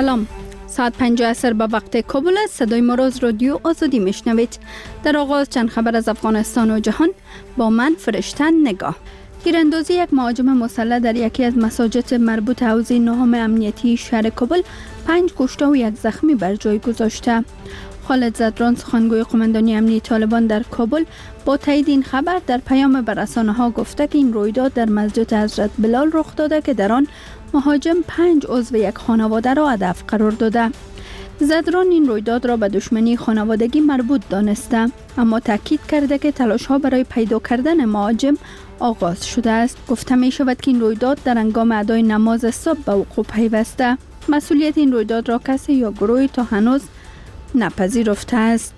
سلام. ساعت 5 عصر به وقت کابل است. صدای ما را از رادیو آزادی میشنوید. در آغاز چند خبر از افغانستان و جهان با من فرشته نگاه. تیراندازی یک مهاجم مسلح در یکی از مساجد مربوط حوزه نهم امنیتی شهر کابل 5 کشته و 1 زخمی بر جای گذاشته. خالد زدران سخنگوی قماندانی امنیتی طالبان در کابل با تایید این خبر در پیام به رسانه‌ها گفته که این رویداد در مسجد حضرت بلال رخ داده که در آن مهاجم 5 عضو یک خانواده را هدف قرار داده. زدران این رویداد را به دشمنی خانوادگی مربوط دانسته، اما تاکید کرده که تلاش‌ها برای پیدا کردن مهاجم آغاز شده است. گفته می شود که این رویداد در هنگام ادای نماز صبح به وقوع پیوسته. مسئولیت این رویداد را کسی یا گروهی تا هنوز نپذیرفته است.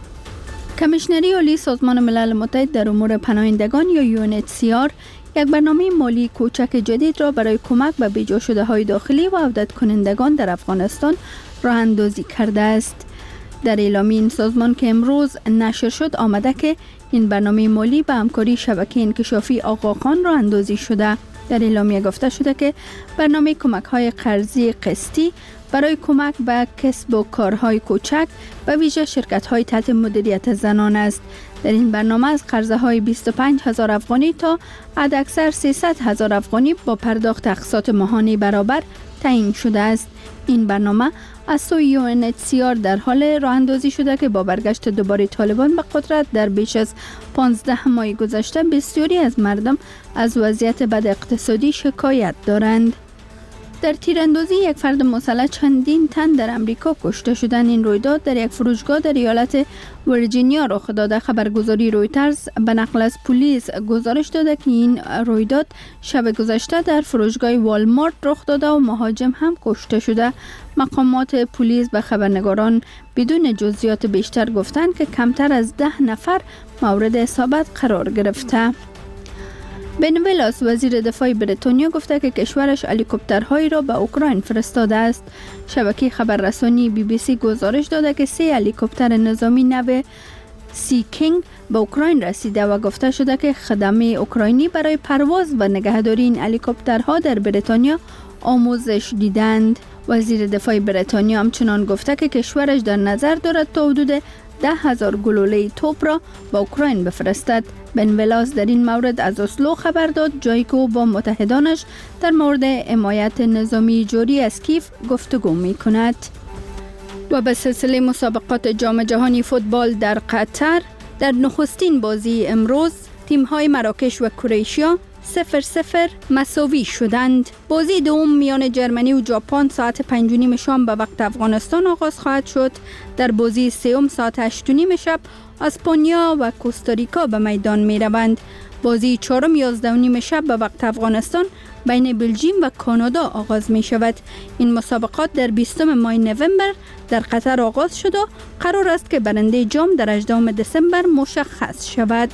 کمیشنری عالی سازمان ملل متحد در امور پناهندگان یا UNHCR یک برنامه مالی کوچک جدید را برای کمک به بیجا شده های داخلی و عودت کنندگان در افغانستان راه اندازی کرده است. در اعلامیه این سازمان که امروز نشر شد آمده که این برنامه مالی به همکاری شبکه انکشافی آقاخان راه اندازی شده. در اعلامیه گفته شده که برنامه کمک های قرضی قسطی برای کمک به کسب و کارهای کوچک و ویژه شرکت های تحت مدیریت زنان است. در این برنامه از قرضه های 25,000 افغانی تا حداکثر 300,000 افغانی با پرداخت اقساط ماهانه برابر تعیین شده است. این برنامه از سوی UNHCR در حال راه اندازی شده که با برگشت دوباره طالبان به قدرت در بیش از 15 ماه گذشته بسیاری از مردم از وضعیت بد اقتصادی شکایت دارند. در تیراندازی یک فرد مسلح چندین تن در امریکا کشته شدند. این رویداد در یک فروشگاه در ایالت ویرجینیا رخ داده. خبرگزاری رویترز به نقل از پلیس گزارش داده که این رویداد شب گذشته در فروشگاه والمارت رخ داده و مهاجم هم کشته شده. مقامات پلیس به خبرنگاران بدون جزئیات بیشتر گفتند که کمتر از 10 نفر مورد اصابت قرار گرفته. بن ویلاس وزیر دفاع بریتانیا گفته که کشورش هلیکوپترهایی را به اوکراین فرستاده است. شبکه خبررسانی BBC گزارش داده که 3 هلیکوپتر نظامی نو سی کینگ به اوکراین رسیده و گفته شده که خدمه اوکراینی برای پرواز و نگهداری این هلیکوپترها در بریتانیا آموزش دیدند. وزیر دفاع بریتانیا همچنان گفته که کشورش در نظر دارد تا حدود 10,000 گلوله توپ را به اوکراین بفرستد. بن ویلاس در این مورد از اسلو خبر داد، جایی که او با متحدانش در مورد حمایت نظامی جوری از کیف گفتگو می کند. و به سلسله مسابقات جام جهانی فوتبال در قطر در نخستین بازی امروز تیم‌های مراکش و کرواتیا 0-0 مساوی شدند. بازی دوم میان جرمنی و ژاپن ساعت 5:30 شام به وقت افغانستان آغاز خواهد شد. در بازی سوم ساعت 8:30 شب اسپانیا و کوستاریکا به میدان می روند. بازی چهارم 11:30 شب به وقت افغانستان بین بلژیم و کانادا آغاز می شود. این مسابقات در 20 ماه نوامبر در قطر آغاز شد و قرار است که برنده جام در 18 دسامبر مشخص شود.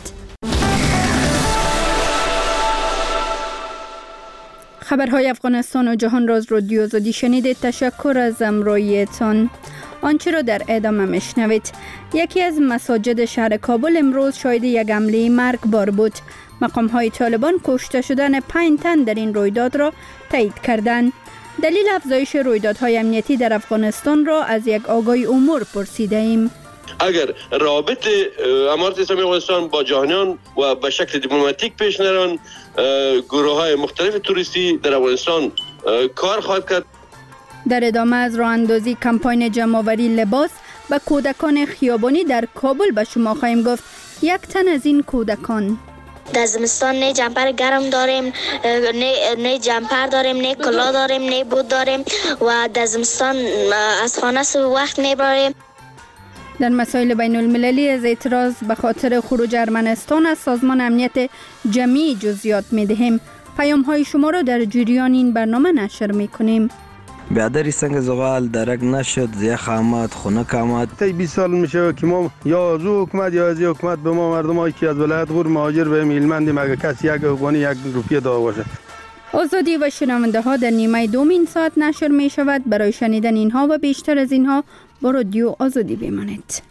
خبرهای افغانستان و جهان را از رادیو آزادی شنیدید. تشکر از همراهیتان. آنچه را در ادامه میشنوید. یکی از مساجد شهر کابل امروز شاهد یک حمله مرگبار بود. مقام‌های طالبان کشته شدن 5 تن در این رویداد را تایید کردند. دلیل افزایش رویدادهای امنیتی در افغانستان را از یک آگاهی امور پرسیده ایم. اگر رابط امارت اسلامی افغانستان با جهانیان و به شکل دیپلماتیک پیش نران، گروه‌های مختلف توریستی در افغانستان کار خواهد کرد. در ادامه از راه اندازی کمپاین جمع‌آوری لباس و کودکان خیابانی در کابل به شما خواهیم گفت. یک تن از این کودکان در زمستان نه جمپر گرم داریم، نه جمپر داریم، نه کلاه داریم، نه بوت داریم و در زمستان از خانه صبح وقت میبریم. در مسائل بین المللی از اعتراض به خاطر خروج ارمنستان از سازمان امنیت جمعی جزئیات می‌دهیم. پیام‌های شما را در جریان این برنامه نشر می‌کنیم. بیادری سنگ زغال درک نشد، زیخ آمد، خنک آمد. تا 20 سال میشه که ما یا از حکومت یا از حکومت به ما مردمایی که از ولایت غور مهاجر به میلمندیم اگه کسی یک افغانی 1 روپیه داده باشه. آزادی و شنونده ها در نیمه دوم این ساعت نشر می شود. برای شنیدن اینها و بیشتر از اینها با رادیو آزادی بمانید.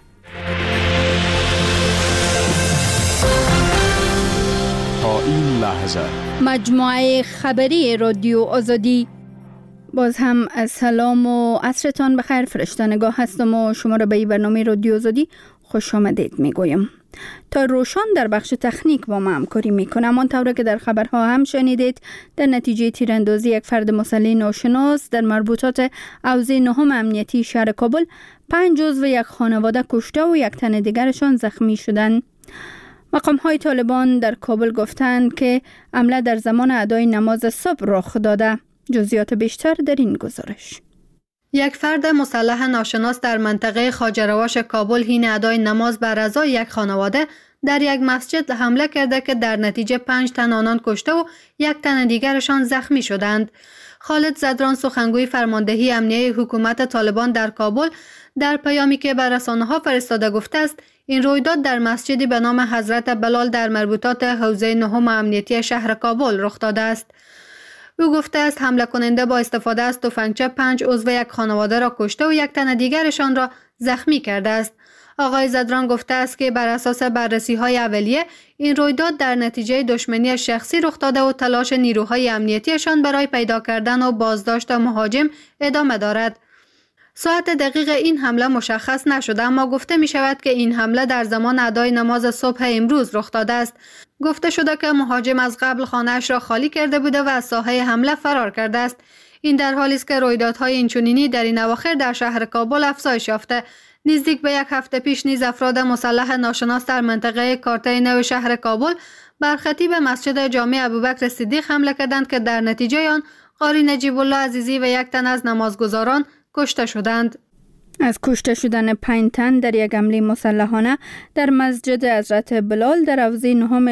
تا این لحظه مجموعه خبری رادیو آزادی باز هم سلام و عصرتان بخیر. فرشته نگاه هستم و شما را به این برنامه رادیو آزادی خوش آمدید میگویم. تا روشان در بخش تکنیک با ما همکاری میکنم. آنطور که در خبرها هم شنیدید، در نتیجه تیراندازی یک فرد مسلح ناشناس در مربوطات حوزه نهم امنیتی شهر کابل 5 عضو یک خانواده کشته و یک تن دیگرشان زخمی شدند. مقام‌های طالبان در کابل گفتند که حمله در زمان ادای نماز صبح رخ داده. جزئیات بیشتر در این گزارش. یک فرد مسلح ناشناس در منطقه خواجه‌رواش کابل حین ادای نماز بر اعضای یک خانواده در یک مسجد حمله کرده که در نتیجه 5 تن آنان کشته و یک تن دیگرشان زخمی شدند. خالد زدران، سخنگوی فرماندهی امنیه حکومت طالبان در کابل، در پیامی که به رسانه‌ها فرستاده گفته است این رویداد در مسجدی به نام حضرت بلال در مربوطات حوزه نهم امنیتی شهر کابل رخ داده است. او گفته است حمله کننده با استفاده از تفنگچه 5 عضو یک خانواده را کشته و یک تن دیگرشان را زخمی کرده است. آقای زدران گفته است که بر اساس بررسی‌های اولیه این رویداد در نتیجه دشمنی شخصی رخ داده و تلاش نیروهای امنیتیشان برای پیدا کردن و بازداشت مهاجم ادامه دارد. ساعت دقیق این حمله مشخص نشده، اما گفته می شود که این حمله در زمان ادای نماز صبح امروز رخ داده است. گفته شده که مهاجم از قبل خانه‌اش را خالی کرده بوده و از ساحه حمله فرار کرده است. این در حالی است که رویدادهای اینچنینی در این اواخر در شهر کابل افزایش یافته. نزدیک به یک هفته پیش نیز افراد مسلح ناشناس در منطقه کارته نو شهر کابل بر خطیب مسجد جامع ابوبکر صدیق حمله کردند که در نتیجه آن قاری نجیب الله عزیزی و یک تن از نمازگزاران کشته شدند. از کشته شدن 5 تن در یک حمله مسلحانه در مسجد حضرت بلال در حوزه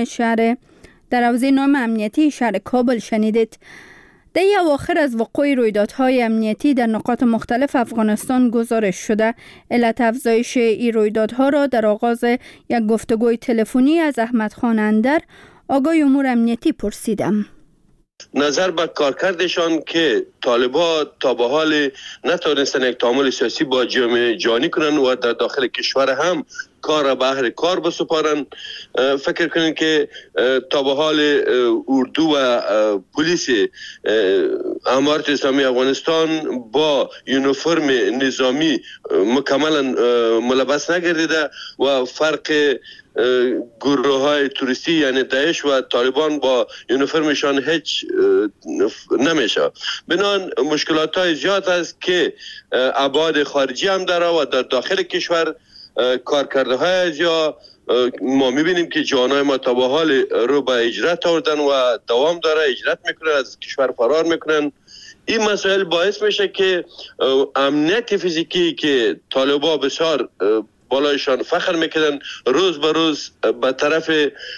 نهم امنیتی شهر کابل شنیدید. در اواخر از وقوع رویدادهای امنیتی در نقاط مختلف افغانستان گزارش شده. علت افزایش این رویدادها را در آغاز یک گفتگوی تلفنی از احمد خان اندر، آگاه امور امنیتی، پرسیدم. نظر به کارکردشان که طالبان تا به حال نتوانستن یک تعامل سیاسی با جامعه جهانی کنن و در داخل کشور هم کار را به اهل کار بسپارن. فکر کنین که تا به حال اردو و پلیس امارت اسلامی افغانستان با یونیفرم نظامی مکملا ملبس نگردیده و فرق گروه های توریستی یعنی داعش و طالبان با یونیفرمشان هیچ نمیشه. بنان مشکلات های زیاد است که ابعاد خارجی هم داره و در داخل کشور کارکرده های زیاد ما میبینیم که جوانای ما تا به حال رو به هجرت آوردن و دوام داره، هجرت میکنن، از کشور فرار میکنن. این مسائل باعث میشه که امنیت فیزیکی که طالبان بسیار بالایشان فخر میکنن روز به روز به طرف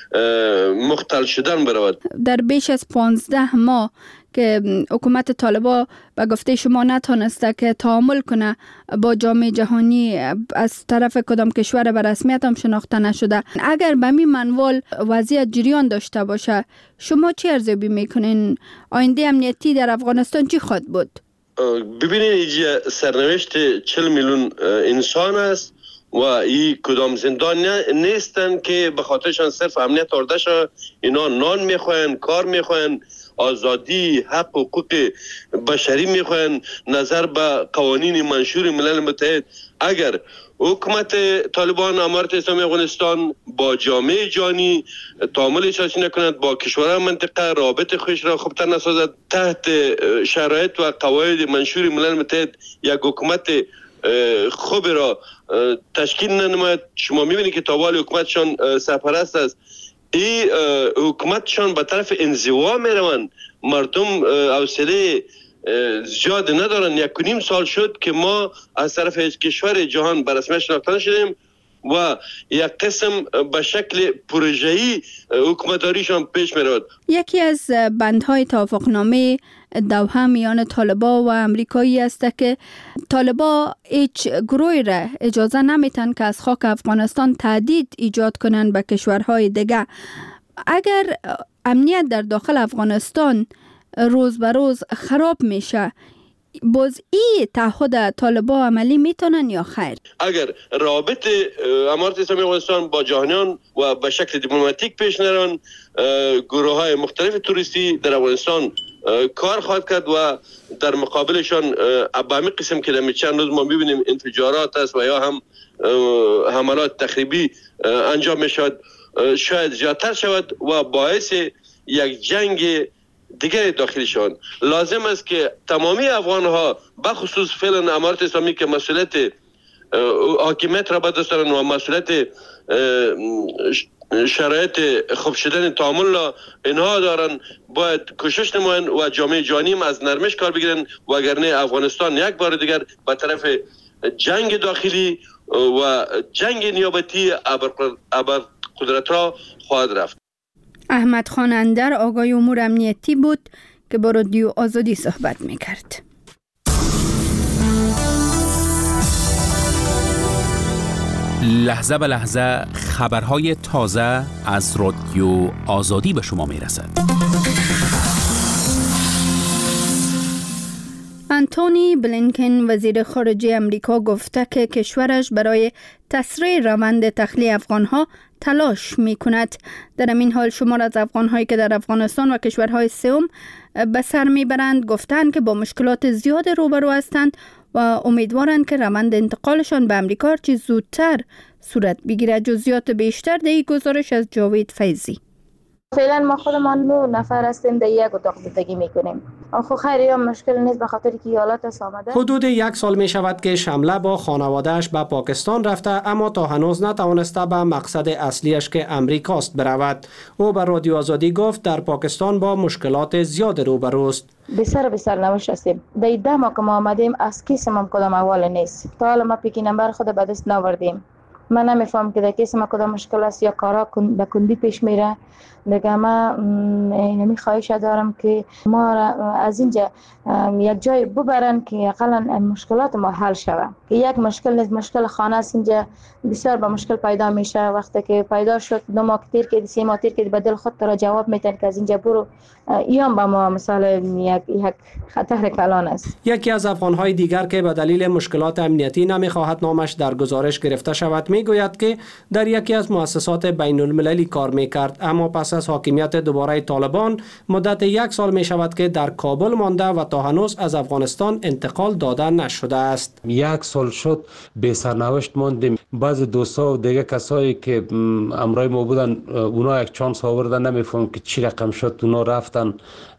مختل شدن برود. در بیش از 15 ماه که حکومت طالبان به گفته شما نتونسته که تعامل کنه با جامعه جهانی، از طرف کدام کشور به رسمیت هم شناخته نشده، اگر به می منوال وضعیت جریان داشته باشه، شما چی ارزیابی میکنین؟ آینده امنیتی در افغانستان چی خواهد بود؟ ببینید اینجا سرنوشت 40 میلیون انسان است و این کدام زندان نیستن که به خاطرشان صرف امنیت آورده شد. اینا نان میخواین، کار میخواین، آزادی، حق و حقوق بشری میخواین، نظر به قوانین منشور ملل متحد. اگر حکومت طالبان امارت اسلامی افغانستان با جامعه جهانی تعامل اساسی نکند، با کشورهای منطقه رابط خوش را خوبتر نسازد، تحت شرایط و قواعد منشور ملل متحد یک حکومت خوب را تشکیل ننماید، شما میبینید که تابال حکومتشان سرپرست است. این حکومتشان به طرف انزوا میروند. مردم حوصله زیاد ندارن. 1.5 سال شد که ما از طرف هیچ کشور جهان به رسمیت شناخته نشدیم و یک قسم به شکل پروژه‌ای حکومتداریشان پیش میرود. یکی از بندهای توافقنامه دوحه میان طالبان و امریکایی است که طالبان هیچ گروهی را اجازه نمیتن که از خاک افغانستان تهدید ایجاد کنند به کشورهای دیگه. اگر امنیت در داخل افغانستان روز به روز خراب میشه، باز این تعهد طالبان عملی میتونن یا خیر؟ اگر رابط امارت اسلامی افغانستان با جهانیان و به شکل دیپلماتیک پیش نرون، گروه های مختلف توریستی در افغانستان کار خواهد کرد و در مقابلشان به همین قسم که در چند روز ما میبینیم انفجارات است و یا هم حملات تخریبی انجام میشود شاید زیادتر شود و باعث یک جنگ دیگر داخلشان. لازم است که تمامی افغان ها بخصوص فعلا امارت اسلامی که مسئولیت حاکمیت را بدستند و مسئولیت شرایط خوب شدن تعامل را اینها دارن باید کوشش نمایند و جامعه جهانی از نرمش کار بگیرن وگرنه افغانستان یک بار دیگر به طرف جنگ داخلی و جنگ نیابتی ابرقدرت را خواهد رفت. احمد خان اندر آقای امور امنیتی بود که با رادیو آزادی صحبت میکرد. لحظه به لحظه خبرهای تازه از رادیو آزادی به شما میرسد. آنتونی بلینکن وزیر خارجه امریکا گفته که کشورش برای تسریع روند تخلیه افغانها تلاش می کند. در این حال شمار از افغانهایی که در افغانستان و کشورهای سوم به سر می برند گفتند که با مشکلات زیاد روبرو هستند و امیدوارند که روند انتقالشان به امریکا چه زودتر صورت بگیرد. جزئیات بیشتر در این گزارش از جاوید فیضی. فعلا ما خودمان 9 نفر هستیم، در یک اتاق زندگی میکنیم. خب خیلی هم مشکل نیست به خاطر که ایالات است آمده. حدود 1 سال می شود که شمله با خانوادهش به پاکستان رفته، اما تا هنوز نتوانسته به مقصد اصلیش که امریکاست برود. او به رادیو آزادی گفت در پاکستان با مشکلات زیاد روبروست. بسر نوش هستیم. در 10 ماه که ما آمدیم از کیسم هم کدام احوال نیست. تا حالا ما پیکی نمبر خود به دست ناوردیم. من نمیفهم که در کیس ما کدام مشکل است یا کارا به کندی پیش میره. دیگه ما اینمی خواهش دارم که ما از اینجا یک جای ببرن که اقلا مشکلات ما حل شود. که یک مشکل نیست، مشکل خانه است اینجا بسیار با مشکل پیدا میشه. وقتی که پیدا شد 2 ماه تیر که 3 ماه تیر که به دل خود را جواب میتن که از اینجا برو، ایام با ما مثلا یک خطر کلان است. یکی از افغانهای دیگر که به دلیل مشکلات امنیتی نمیخواهد نامش در گزارش گرفته شود میگوید که در یکی از مؤسسات بین المللی کار میکرد، اما پس از حاکمیت دوباره طالبان مدت 1 سال می شود که در کابل مانده و تا هنوز از افغانستان انتقال داده نشده است. 1 سال شد به سرنوشت ماندیم. بعض دوستا و دیگه کسایی که امرای ما بودن اونا یک چانس آوردن، نمیفهم که چی رقم شد، اونا رفتن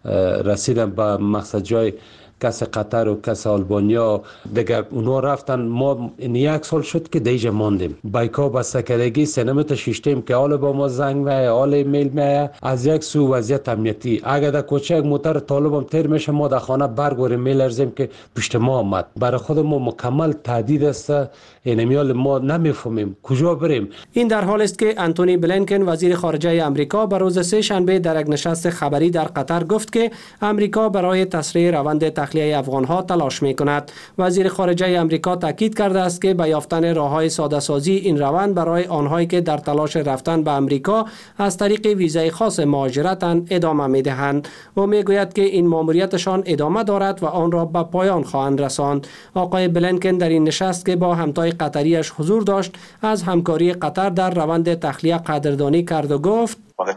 رسیدن به مقصد جای، کس قطر و کس آلبانیا دیگه اونا رفتن. ما این 1 سال شد که دیجا ماندیم. بایکا بسته کردگی سنمت شیشتیم که حال با ما زنگ میه، حال ایمیل میه. از یک سو وضعیت امنیتی اگر در کوچه یک موتر طالبم تیر میشه ما در خانه برگوریم میلرزیم که پشت ما آمد. برای خود ما مکمل تهدید است. اینمیال ما نمیفهمیم کجا بریم. این در حال است که آنتونی بلینکن وزیر خارجه امریکا به روز 3 شنبه در یک نشست خبری در قطر گفت که امریکا برای تسریع روند تخلیه افغانها تلاش می‌کند. وزیر خارجه امریکا تاکید کرده است که به یافتن راه‌های ساده‌سازی این روند برای آنهایی که در تلاش رفتن به امریکا از طریق ویزای خاص مهاجرت ادامه می‌دهند. او میگوید که این مأموریتشان ادامه دارد و آن را به پایان خواهند رساند. آقای بلینکن در این نشست که با همتای قطریش حضور داشت از همکاری قطر در روند تخلیه قدردانی کرد و گفت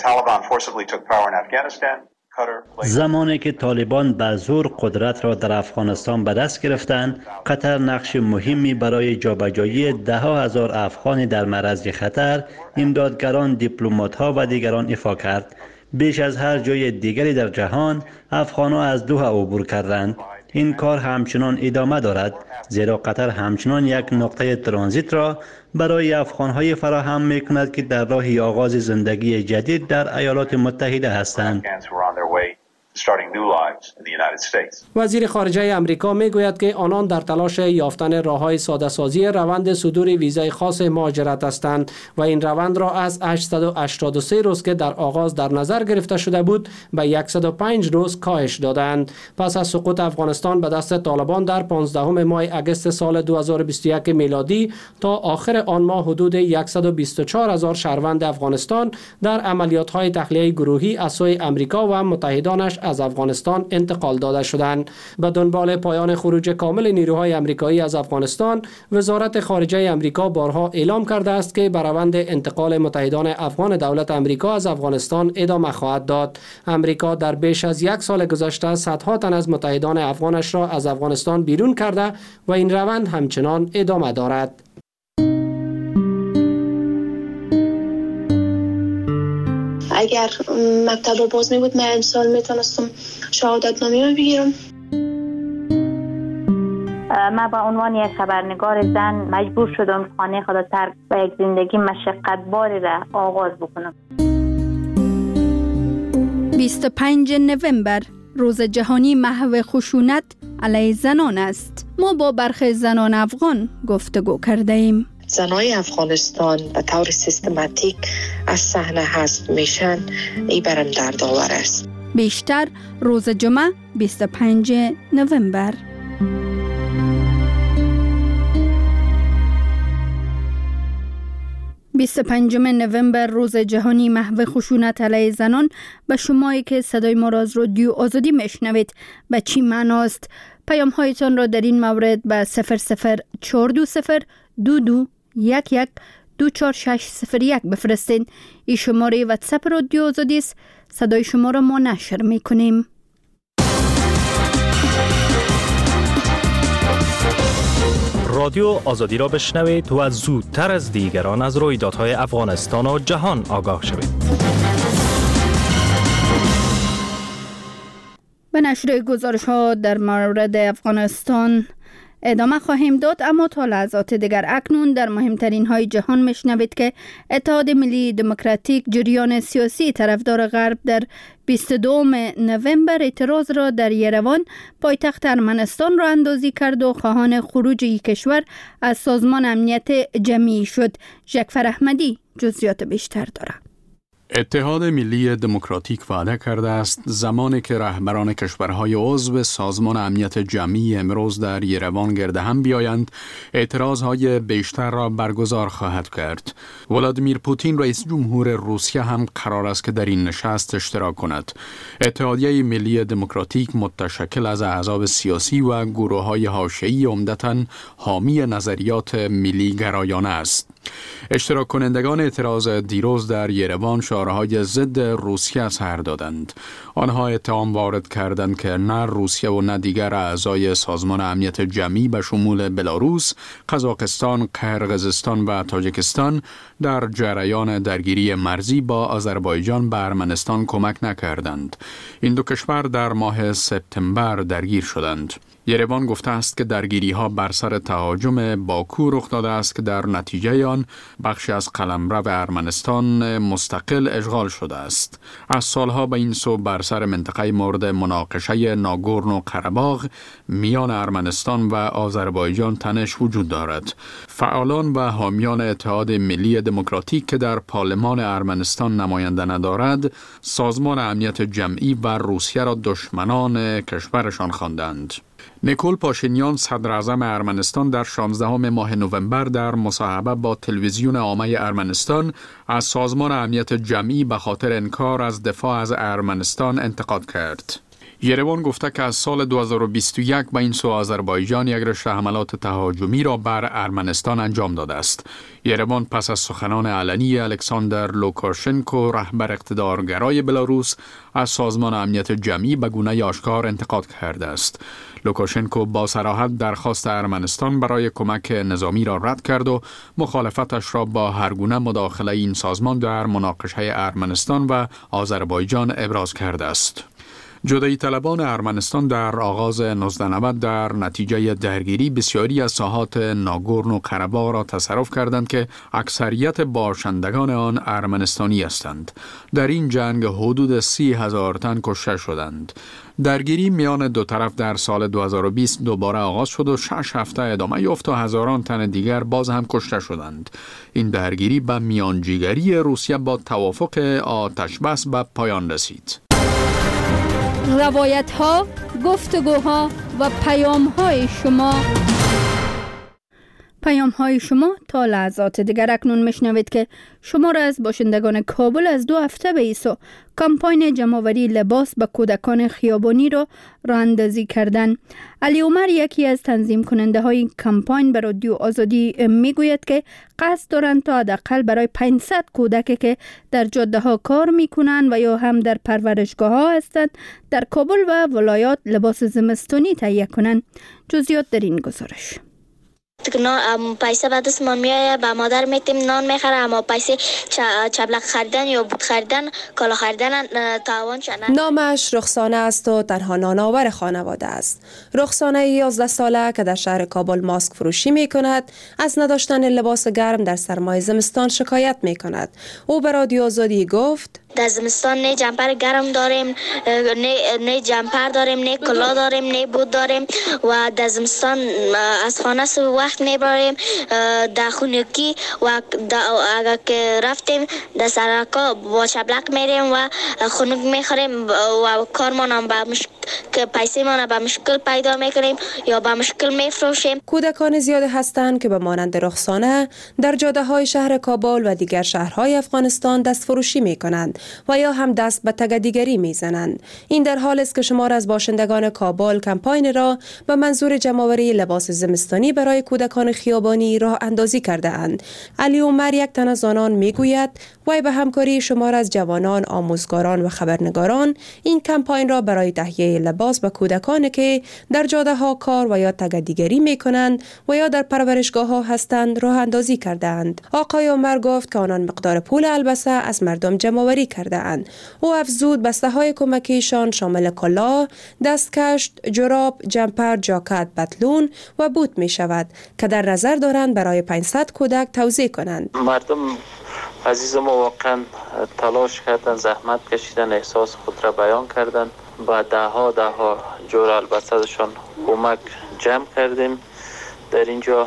زمانی که طالبان به زور قدرت را در افغانستان به دست گرفتند، قطر نقش مهمی برای جابجایی 10,000 افغان در معرض خطر، امدادگران، دیپلمات‌ها و دیگران ایفا کرد. بیش از هر جای دیگری در جهان افغان‌ها از دوحه عبور کردند. این کار همچنان ادامه دارد، زیرا قطر همچنان یک نقطه ترانزیت را برای افغان‌های فراهم می‌کند که در راه آغاز زندگی جدید در ایالات متحده هستند. وزیر خارجه امریکا میگوید که آنان در تلاش یافتن راه‌های ساده‌سازی روند صدور ویزای خاص مهاجرت هستند و این روند را از 883 روز که در آغاز در نظر گرفته شده بود به 105 روز کاهش دادند. پس از سقوط افغانستان به دست طالبان در 15 ماه اگست سال 2021 میلادی تا آخر آن ماه حدود 124,000 شهروند افغانستان در عملیات‌های تخلیه گروهی از سوی امریکا و متحدانش از افغانستان انتقال داده شدند. به دنبال پایان خروج کامل نیروهای آمریکایی از افغانستان، وزارت خارجه آمریکا بارها اعلام کرده است که به روند انتقال متحدان افغان دولت آمریکا از افغانستان ادامه خواهد داد. آمریکا در بیش از یک سال گذشته صدها تن از متحدان افغانش را از افغانستان بیرون کرده و این روند همچنان ادامه دارد. اگر مکتب باز می بود من امسال میتونستم شهادت نامه رو بگیرم. من به عنوان یک خبرنگار زن مجبور شدم خانه خود ترک و یک زندگی مشقت باری را آغاز بکنم. 25 نوامبر روز جهانی محو خشونت علیه زنان است. ما با برخی زنان افغان گفتگو کرده ایم. زنای افغانستان به طور سیستماتیک از صحنه حذف میشن، این برام دردآور است. بیشتر روز جمعه 25 نوامبر. پنجم نوامبر روز جهانی محو خشونت علیه زنان. به شمایی که صدای ما را از رادیو آزادی میشنوید به چی معناست؟ پیام هایتان را در این مورد به 0042022112461 بفرستین. این شماره واتساپ رادیو آزادی است. صدای شما را ما نشر میکنیم. رادیو آزادی را بشنوید و زودتر از دیگران از رویدادهای افغانستان و جهان آگاه شوید. به نشر گزارش ها در مورد افغانستان ادامه خواهیم داد، اما تا لحظات دیگر اکنون در مهمترین های جهان میشنوید که اتحاد ملی دموکراتیک، جریان سیاسی طرفدار غرب، در 22 نوامبر اعتراض را در یروان پایتخت ارمنستان را اندازی کرد و خواهان خروج این کشور از سازمان امنیت جمعی شد. جعفر احمدی جزئیات بیشتر دارد. اتحاد ملی دموکراتیک وعده کرده است زمانی که رهبران کشورهای عضو سازمان امنیت جمعی امروز در یروان گرد هم بیایند، اعتراضهای بیشتر را برگزار خواهد کرد. ولادیمیر پوتین رئیس جمهور روسیه هم قرار است که در این نشست اشتراک کند. اتحادیه ملی دموکراتیک متشکل از احزاب سیاسی و گروه‌های حاشیه‌ای عمدتاً حامی نظریات ملی گرایانه است. اشتراک کنندگان اعتراض دیروز در یروان شعارهای ضد روسیه سر دادند. آنها اتهام وارد کردند که نه روسیه و نه دیگر اعضای سازمان امنیت جمعی به شمول بلاروس، قزاقستان، قرقیزستان و تاجیکستان در جریان درگیری مرزی با آذربایجان به ارمنستان کمک نکردند. این دو کشور در ماه سپتامبر درگیر شدند. یروان گفته است که درگیری‌ها بر سر تهاجم باکو رخ داده است که در نتیجه آن بخشی از قلمرو ارمنستان مستقل اشغال شده است. از سالها به این سو بر سر منطقه مورد مناقشه ناگورنو قره‌باغ میان ارمنستان و آذربایجان تنش وجود دارد. فعالان و حامیان اتحاد ملی دموکراتیک که در پارلمان ارمنستان نماینده ندارد، سازمان امنیت جمعی و روسیه را دشمنان کشورشان خواندند. نیکول پاشینیان صدر اعظم ارمنستان در 16 ماه نوامبر در مصاحبه با تلویزیون عامه ارمنستان از سازمان امنیت جمعی به خاطر انکار از دفاع از ارمنستان انتقاد کرد. یروان گفته که از سال 2021 به این سو آذربایجان یک رشته حملات تهاجمی را بر ارمنستان انجام داده است. یروان پس از سخنان علنی الکساندر لوکاشنکو رهبر اقتدارگرای بلاروس از سازمان امنیت جمعی به گونه آشکار انتقاد کرده است. لوکاشنکو با صراحت درخواست ارمنستان برای کمک نظامی را رد کرد و مخالفتش را با هر گونه مداخله این سازمان در مناقشه ارمنستان و آذربایجان ابراز کرده است. جدایی طلبان ارمنستان در آغاز 1990 در نتیجه درگیری بسیاری از ساحات ناگورنو قره‌باغ را تصرف کردند که اکثریت باشندگان آن ارمنستانی هستند. در این جنگ حدود 30,000 تن کشته شدند. درگیری میان دو طرف در سال 2020 دوباره آغاز شد و 6 هفته ادامه یافت و هزاران تن دیگر باز هم کشته شدند. این درگیری به میانجیگری روسیه با توافق آتشبس به پایان رسید. روایت ها، گفتگوها و پیام های شما پیام های شما تا لحظات دیگر. اکنون میشنوید که شمار از باشندگان کابل از 2 هفته به ایسو کمپاین جمع‌آوری لباس به کودکان خیابانی را راه اندازی کردند. علی عمر یکی از تنظیم کننده های کمپاین به رادیو آزادی میگوید که قصد دارند تا حداقل برای 500 کودکی که در جاده ها کار میکنند و یا هم در پرورشگاه ها هستند در کابل و ولایات لباس زمستانی تهیه کنند. جزئیات در این گزارش. پیسه به دستمان میایه، به مادر میتیم نان میخره، اما پیسه چبلک خریدن یا بود خریدن کالا خریدن تاوان شدن. نامش رخسانه است و تنها نانآور خانواده است. رخسانه 11 ساله که در شهر کابل ماسک فروشی می کند از نداشتن لباس گرم در سرمای زمستان شکایت می کند. او به رادیو آزادی گفت در زمستان نه جمپر گرم داریم، نه جمپر داریم، نه کلا داریم، نه بود داریم و در زمستان از خانه وقت میبریم در خونگی و اگر که رفتیم در سرکا با شبلق میریم و خونگ میخوریم و کارمان هم که پیسه ما به مشکل پیدا میکنیم یا به مشکل میفروشیم. کودکان زیاد هستند که به مانند رخسانه در جاده های شهر کابل و دیگر شهرهای افغانستان دست فروشی می کنند و یا هم دست به تگدیگری می زنند. این در حال است که شمار از باشندگان کابل کمپاین را به منظور جمع‌آوری لباس زمستانی برای کودکان خیابانی راه اندازی کرده اند. علی عمر یک تن از آنان می گوید وی به همکاری شمار از جوانان، آموزگاران و خبرنگاران این کمپاین را برای تهیه لباس به کودکانی که در جاده ها کار و یا تگدیگری می کنند و یا در پرورشگاه ها هستند راه اندازی کرده اند. آقای عمر گفت که آنان مقدار پول البسه از مردم جمع‌آوری کرده اند. او افزود بسته های کمکیشان شامل کلاه، دستکشت، جراب، جمپر، جاکت، پتلون و بوت می شود که در نظر دارند برای 500 کودک توزیع کنند. مردم عزیز ما واقعا تلاش کردن، زحمت کشیدن، احساس خود را بیان کردن. با ده ها جور البسه‌شان کمک جمع کردیم. در اینجا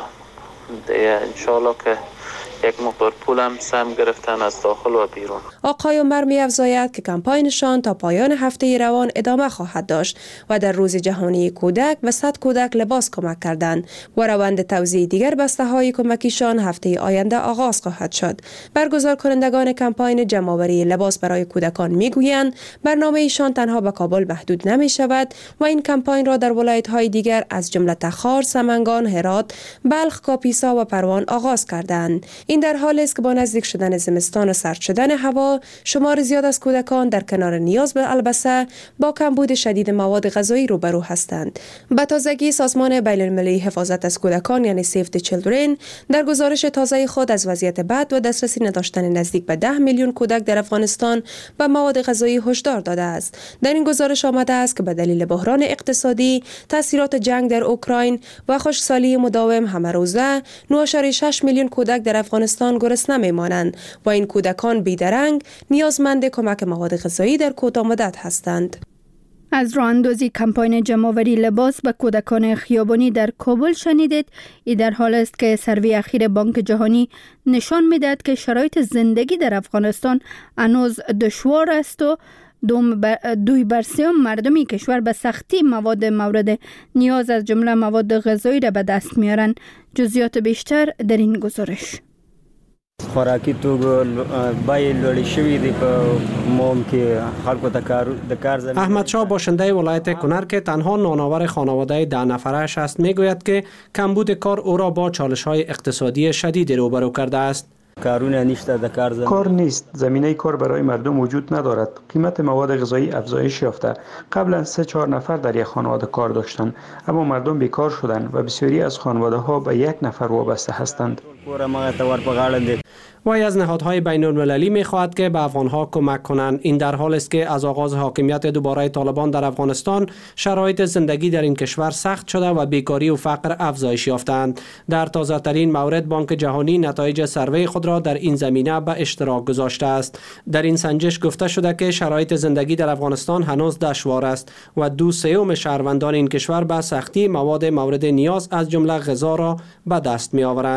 انشاءالله که یک مقدار پول هم سهم گرفتن از داخل و بیرون. آقای عمر می افزاید که کمپاینشان تا پایان هفته روان ادامه خواهد داشت و در روز جهانی کودک و 100 کودک لباس کمک کردند و روند توزیع دیگر بسته های کمکیشان هفته آینده آغاز خواهد شد. برگزار کنندگان کمپاین جمع‌آوری لباس برای کودکان می گویند برنامه ایشان تنها به کابل محدود نمی شود و این کمپاین را در ولایت های دیگر از جمله تخار، سمنگان، هرات، بلخ، کاپیسا و پروان آغاز کردند. این در حالی است که با نزدیک شدن زمستان و سرد شدن هوا شمار زیاد از کودکان در کنار نیاز به البسه با کمبود شدید مواد غذایی روبرو هستند. به تازگی سازمان بین‌المللی حفاظت از کودکان یعنی Save the Children در گزارش تازه خود از وضعیت بد و دسترسی نداشتن نزدیک به 10 میلیون کودک در افغانستان به مواد غذایی هشدار داده است. در این گزارش آمده است که به دلیل بحران اقتصادی، تاثیرات جنگ در اوکراین و خشکسالی مداوم همه روزه 9.6 میلیون کودک در افغانستان گرسنه میمانند و این کودکان بیدرنگ نیازمند کمک مواد غذایی در کوتاه مدت هستند. از راه اندازی کمپاین جمع‌آوری لباس به کودکان خیابانی در کابل شنیدید. این در حال است که سروی اخیر بانک جهانی نشان می‌دهد که شرایط زندگی در افغانستان هنوز دشوار است و 2/3 مردمی کشور به سختی مواد مورد نیاز از جمله مواد غذایی را به دست میارند. جزئیات بیشتر در این گزارش. خوراکي توکو بیې لوړې شوې دي په موم کې خلکو د کار زمینه. احمد شاه باشنده ولایت کنر که تنها نانآور خانواده 10 نفرش است میگوید که کمبود کار او را با چالش‌های اقتصادی شدید روبرو کرده است. کار نیست، زمینه کار برای مردم وجود ندارد. قیمت مواد غذایی افزایش یافته. قبلا 3-4 نفر در یک خانواده کار داشتند، اما مردم بیکار شدند و بسیاری از خانواده ها به یک نفر وابسته هستند. وی از نهادهای بین المللی می خواهد که به افغانها کمک کنند. این در حال است که از آغاز حاکمیت دوباره طالبان در افغانستان شرایط زندگی در این کشور سخت شده و بیکاری و فقر افزایش یافتند. در تازه ترین مورد بانک جهانی نتایج سروی خود را در این زمینه به اشتراک گذاشته است. در این سنجش گفته شده که شرایط زندگی در افغانستان هنوز دشوار است و 2/3 شهروندان این کشور به سختی مواد مورد نیاز از جمله غذا را به دست می آورند.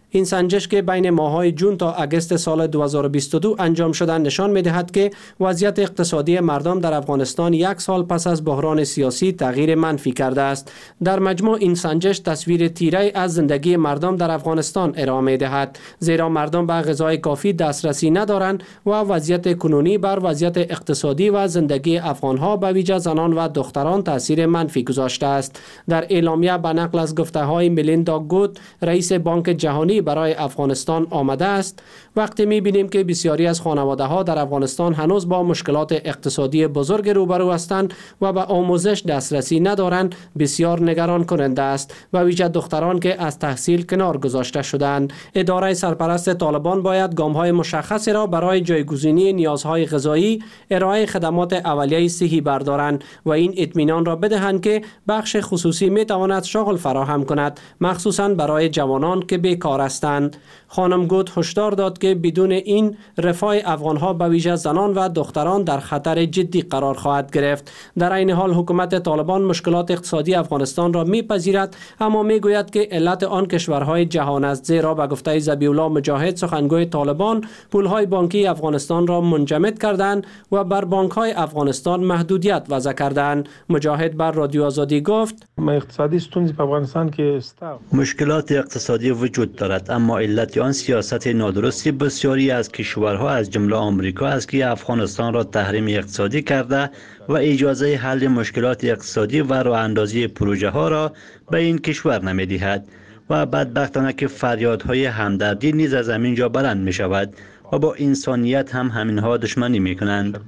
این سنجش که بین ماه‌های جون تا اگست سال 2022 انجام شدن نشان می‌دهد که وضعیت اقتصادی مردم در افغانستان یک سال پس از بحران سیاسی تغییر منفی کرده است. در مجموع این سنجش تصویر تیره از زندگی مردم در افغانستان ارائه می‌دهد، زیرا مردم به غذای کافی دسترسی ندارند و وضعیت کنونی بر وضعیت اقتصادی و زندگی افغان‌ها به ویژه زنان و دختران تاثیر منفی گذاشته است. در اعلامیه به نقل از گفته‌های میلیندا گوت، رئیس بانک جهانی برای افغانستان آمده است: وقتی می‌بینیم که بسیاری از خانواده‌ها در افغانستان هنوز با مشکلات اقتصادی بزرگ روبرو هستند و به آموزش دسترسی ندارند، بسیار نگران کننده است و ویژه دختران که از تحصیل کنار گذاشته شدند. اداره سرپرست طالبان باید گام‌های مشخصی را برای جایگزینی نیازهای غذایی، ارائه خدمات اولیه صحی بردارند و این اطمینان را بدهند که بخش خصوصی می‌تواند شغل فراهم کند، مخصوصاً برای جوانان که بیکار هستند. خانم گوت هشدار داد که بدون این رفاه افغان‌ها به ویژه زنان و دختران در خطر جدی قرار خواهد گرفت. در این حال حکومت طالبان مشکلات اقتصادی افغانستان را می‌پذیرد، اما می‌گوید که علت آن کشورهای جهان است، زیرا به گفته ذبیح الله مجاهد سخنگوی طالبان، پول‌های بانکی افغانستان را منجمد کردند و بر بانک‌های افغانستان محدودیت وضع کردند. مجاهد بر رادیو آزادی گفت: اقتصادی ستونزی په افغانستان کې است. مشکلات اقتصادی وجود دارد، اما علت آن سیاست نادرستی بسیاری از کشورها از جمله آمریکا است که افغانستان را تحریم اقتصادی کرده و اجازه حل مشکلات اقتصادی و راه اندازی پروژه ها را به این کشور نمی‌دهد و بدبختانه که فریادهای همدردی نیز از همین جا بلند می شود و با انسانیت هم همینها دشمنی می کنند.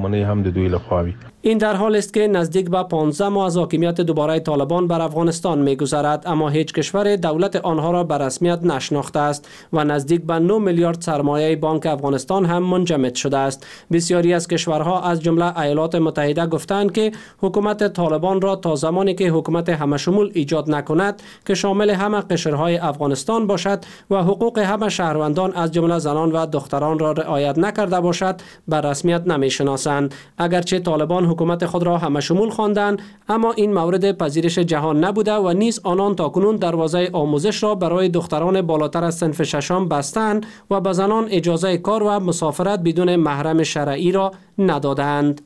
این در حال است که نزدیک به 15 ماه از حاکمیت دوباره طالبان بر افغانستان می گذرد، اما هیچ کشور دولت آنها را به رسمیت نشناخته است و نزدیک به 9 میلیارد سرمایه بانک افغانستان هم منجمد شده است. بسیاری از کشورها از جمله ایالات متحده گفتند که حکومت طالبان را تا زمانی که حکومت همشمول ایجاد نکند که شامل همه قشرهای افغانستان باشد و حقوق همه شهروندان از جمله زنان و دختران را رعایت نکرده باشد، بر رسمیت نمی‌شناسند. اگرچه طالبان حکومت خود را همشمول خواندند، اما این مورد پذیرش جهان نبوده و نیز آنان تاکنون دروازه آموزش را برای دختران بالاتر از صنف ششم بستند و به زنان اجازه کار و مسافرت بدون محرم شرعی را ندادند.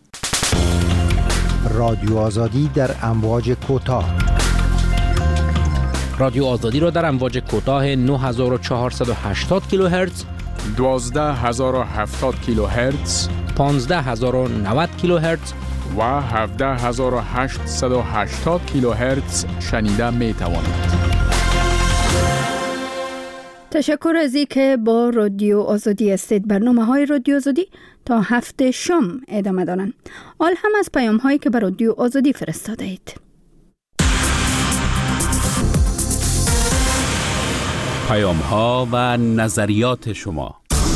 رادیو آزادی در امواج کوتاه. رادیو آزادی را در امواج کوتاه 9480 کیلوهرتز، 12070 کیلوهرتز، 15090 کیلوهرتز و 17880 کیلوهرتز شنیده می توانید. تشکر از اینکه با رادیو آزادی هستید. برنامه‌های رادیو آزادی تا هفته شام ادامه دارند. حال هم از پیام‌هایی که به رادیو آزادی فرستاده اید. پیام‌ها و نظریات شما.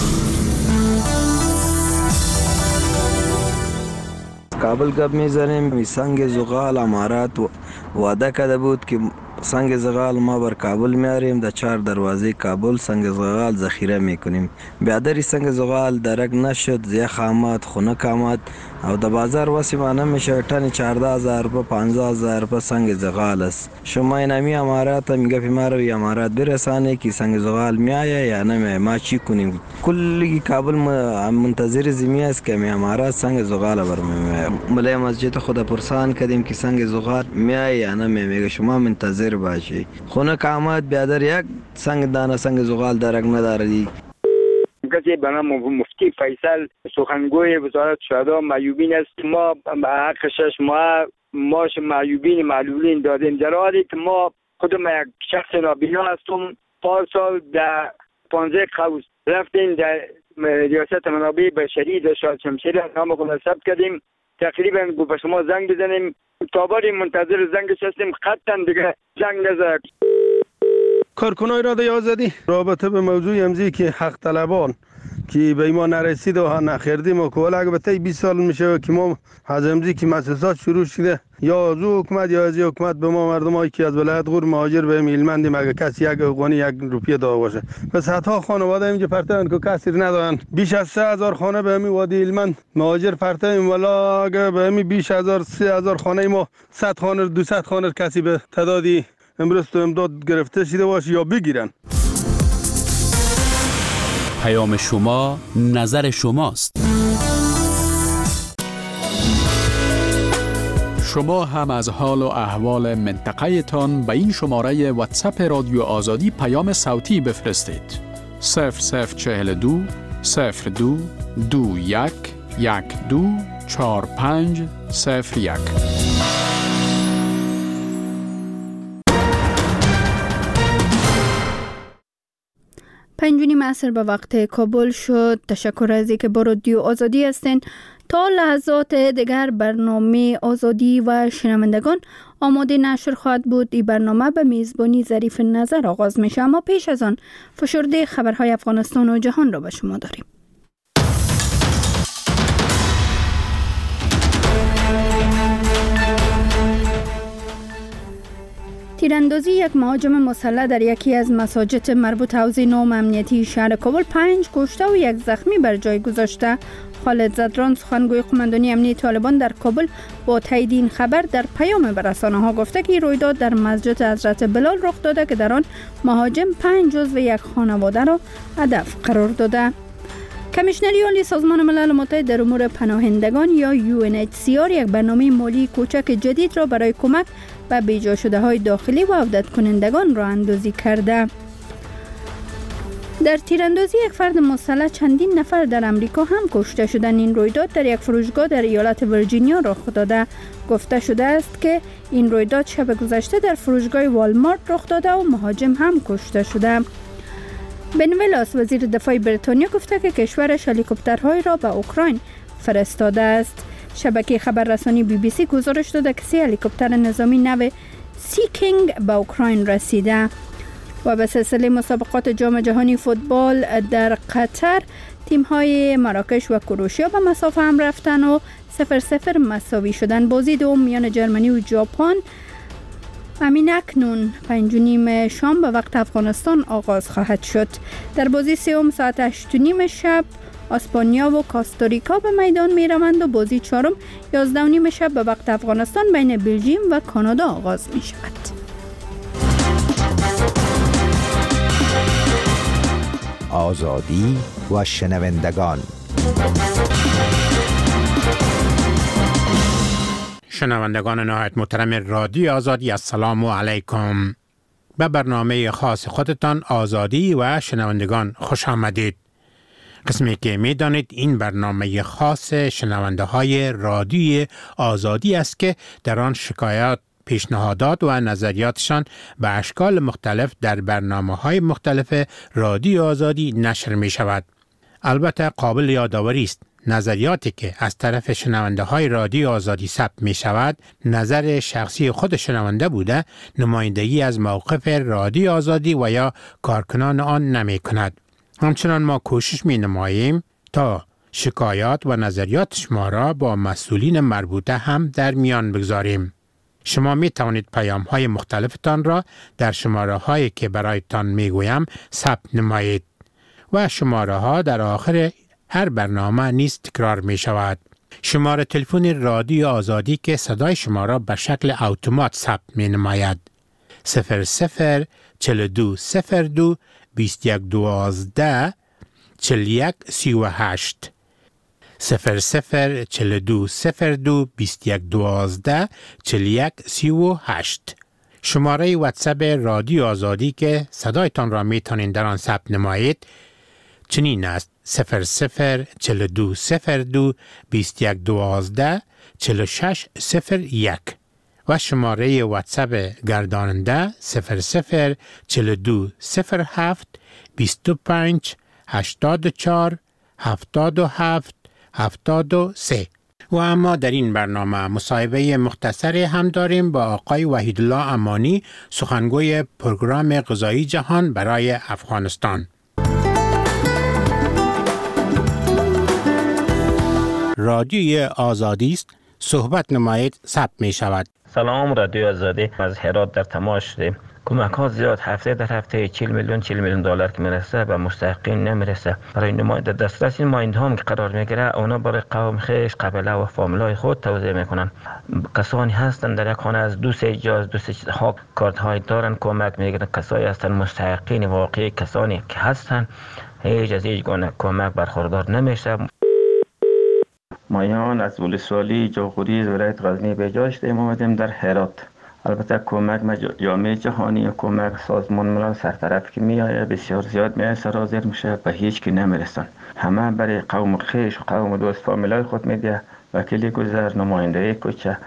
کابل کب میزنیم. سنگ زغال امارات وعده کرده بود که سنگ زغال ما بر کابل میاریم، در 4 دروازه کابل سنگ زغال ذخیره میکنیم. بیادری سنگ زغال درک نشد، زیخ آمد، خنک آمد او در بازار واسه ما نمیشه. تن 14000 روپه 15000 روپه سنگ زغال است. شما اینمی امارات میگه ما رو امارات برسانه که سنگ زغال میایه یا نمیایه، ما چی کنیم؟ کلی کابل منتظر زمین است که می امارات سنگ زغال برمیایه. ملای مسجد خدا پرسان کردیم که سنگ زغال میایه یا نمیایه، میگه شما منتظر باشی. خنک آمد، بیادر یک سنگ دانه سنگ زغال درک نداری. کسی به نام مفتی فیصل سخنگوی وزارت شهدا معیوبین است. ما به حق 6 ماه ماش معیوبین معلولین دادیم، در حالی که ما خودم یک شخص نابینا هستم. پارسال در 15 قوس رفتیم در ریاست منابع بشری در شاه شمشیر نام خود ثبت کردیم. تقریبا به شما زنگ بزنیم، تاباری منتظر زنگش هستیم، خطا دیگه زنگ نزد. کارکنای رادیو آزادی رابطه به موضوع امزی که حق طلبان که به ما نرسید و نخیردیم و کوالا البته 20 سال میشه که ما از امزی که مؤسسات شروع شده یا از حکومت یا از حکومت به ما مردم هایی که از ولایت غور مهاجر به میلمندیم اگه کسی یک افغانی 1 روپیه داده باشه. پس حتی خانواده اینجا پرتن که کسی ندارن. بیش از 3000 خانه به همین وادی هلمند مهاجر پرتیم، ولی اگه به همین بیش از 3000 خانه ما 100 خانه 200 خانه کسی به تعدادی امروز تو امداد گرفته شده باشه یا بگیرن. پیام شما نظر شماست. شما هم از حال و احوال منطقه تان به این شماره واتساپ رادیو آزادی پیام صوتی بفرستید. 0042 02 21 12 45 01. پنجونی معصر به وقت کابل شد. تشکر از اینکه با رادیو آزادی هستین. تا لحظات دیگر برنامه آزادی و شنوندگان آماده نشر خواهد بود. این برنامه به میزبانی ظریف نظر آغاز میشه، اما پیش از آن فشرده خبرهای افغانستان و جهان را به شما داریم. تیراندازی یک مهاجم مسلح در یکی از مساجد مربوط حوزه نهم امنیتی شهر کابل 5 کشته و 1 زخمی بر جای گذاشته. خالد زدران سخنگوی قماندانی امنیتی طالبان در کابل با تایید این خبر در پیام به رسانه‌ها گفته که رویداد در مسجد حضرت بلال رخ داده که در آن مهاجم 5 جزو یک خانواده را هدف قرار داده. کمیشنری عالی سازمان ملل متحد در امور پناهندگان یا UNHCR یک برنامه مالی کوچک جدید را برای کمک به بیجا شده های داخلی و عودت کنندگان راه اندازی کرده. در تیراندازی یک فرد مسلح چندین نفر در امریکا هم کشته شدند. این رویداد در یک فروشگاه در ایالت ویرجینیا رخ داده. گفته شده است که این رویداد شب گذشته در فروشگاه والمارت رخ داده و مهاجم هم کشته شده. بن ولاس وزیر دفاع بریتانیا گفته که کشورش هلیکوپترهای را به اوکراین فرستاده است. شبکه خبررسانی BBC گزارش داده که 3 هلیکوپتر نظامی نو سی کینگ به اوکراین رسیده. و به سلسله مسابقات جام جهانی فوتبال در قطر تیم‌های مراکش و کروشیا به مسافه هم رفتن و 0-0 مساوی شدن. بازی دوم میان جرمنی و ژاپن همین اکنون 5:30 شام به وقت افغانستان آغاز خواهد شد. در بازی سوم ساعت 8:30 شب اسپانیا و کاستاریکا به میدان می روند و بازی چهارم 11:30 شب به وقت افغانستان بین بلژیم و کانادا آغاز می شود. آزادی و شنوندگان. شنوندگان نهایت محترم رادیو آزادی، السلام علیکم. به برنامه خاص خودتان آزادی و شنوندگان خوش آمدید. قسمی که می دانید این برنامه خاص شنونده های رادیو آزادی است که در آن شکایات، پیشنهادات و نظریاتشان به اشکال مختلف در برنامه‌های مختلف رادیو آزادی نشر می شود. البته قابل یادآوری است نظریاتی که از طرف شنونده های رادیو آزادی ثبت می شود نظر شخصی خود شنونده بوده، نمایندگی از موقف رادیو آزادی و یا کارکنان آن نمی کند. همچنان ما کوشش می نماییم تا شکایات و نظریات شما را با مسئولین مربوطه هم در میان بگذاریم. شما می توانید پیام های مختلفتان را در شماره هایی که برایتان می گویم ثبت نمایید و شماره ها در آخر هر برنامه نیز تکرار می شود. شماره تلفن رادیو آزادی که صدای شما را به شکل اتومات ثبت می نماید 00 42 02 21 12 41 38 00 42 02 21 12 41 38. شماره واتساپ رادیو آزادی که صدایتان را می توانید در آن ثبت نمایید چنین است: 00 42 02 21 12 46 01 و شماره واتساپ گرداننده 00 42 07 25 84 77 73. و اما در این برنامه مصاحبه مختصری هم داریم با آقای وحیدالله امانی، سخنگوی پروگرام غذایی جهان برای افغانستان. رادیوی آزادی است، صحبت نمایید ثبت می شود. سلام، رادیو آزادی از هرات در تماس شدیم. کمک ها زیاد هفته در هفته 40 میلیون دلار که میرسه و مستحقین نمیرسه. برای نماینده دسترس این مایند هم که قرار میگیره اونا برای قوم خیش، قبیله و فامیلای خود توزیع میکنن. کسانی هستن در یک خانه از 2-3 جا 2-3 ها کارت های دارن کمک میگیرن. کسایی هستن مستحقین واقعی، کسانی که هستن هیچ از هیچ گونه کمک برخوردار نمیشه. مایان از ولسوالی جاغوری ولایت غزنی به جا هستیم، آمدیم در هرات. البته کمک جامعه جهانی و کمک سازمان ملل سرطرف که میآید بسیار زیاد میآید سرازیر میشه به هیچ کی نمیرسن. همه برای قوم خویش و قوم دوست فامیلای خود میده. وکیل گذر، نماینده کوچه.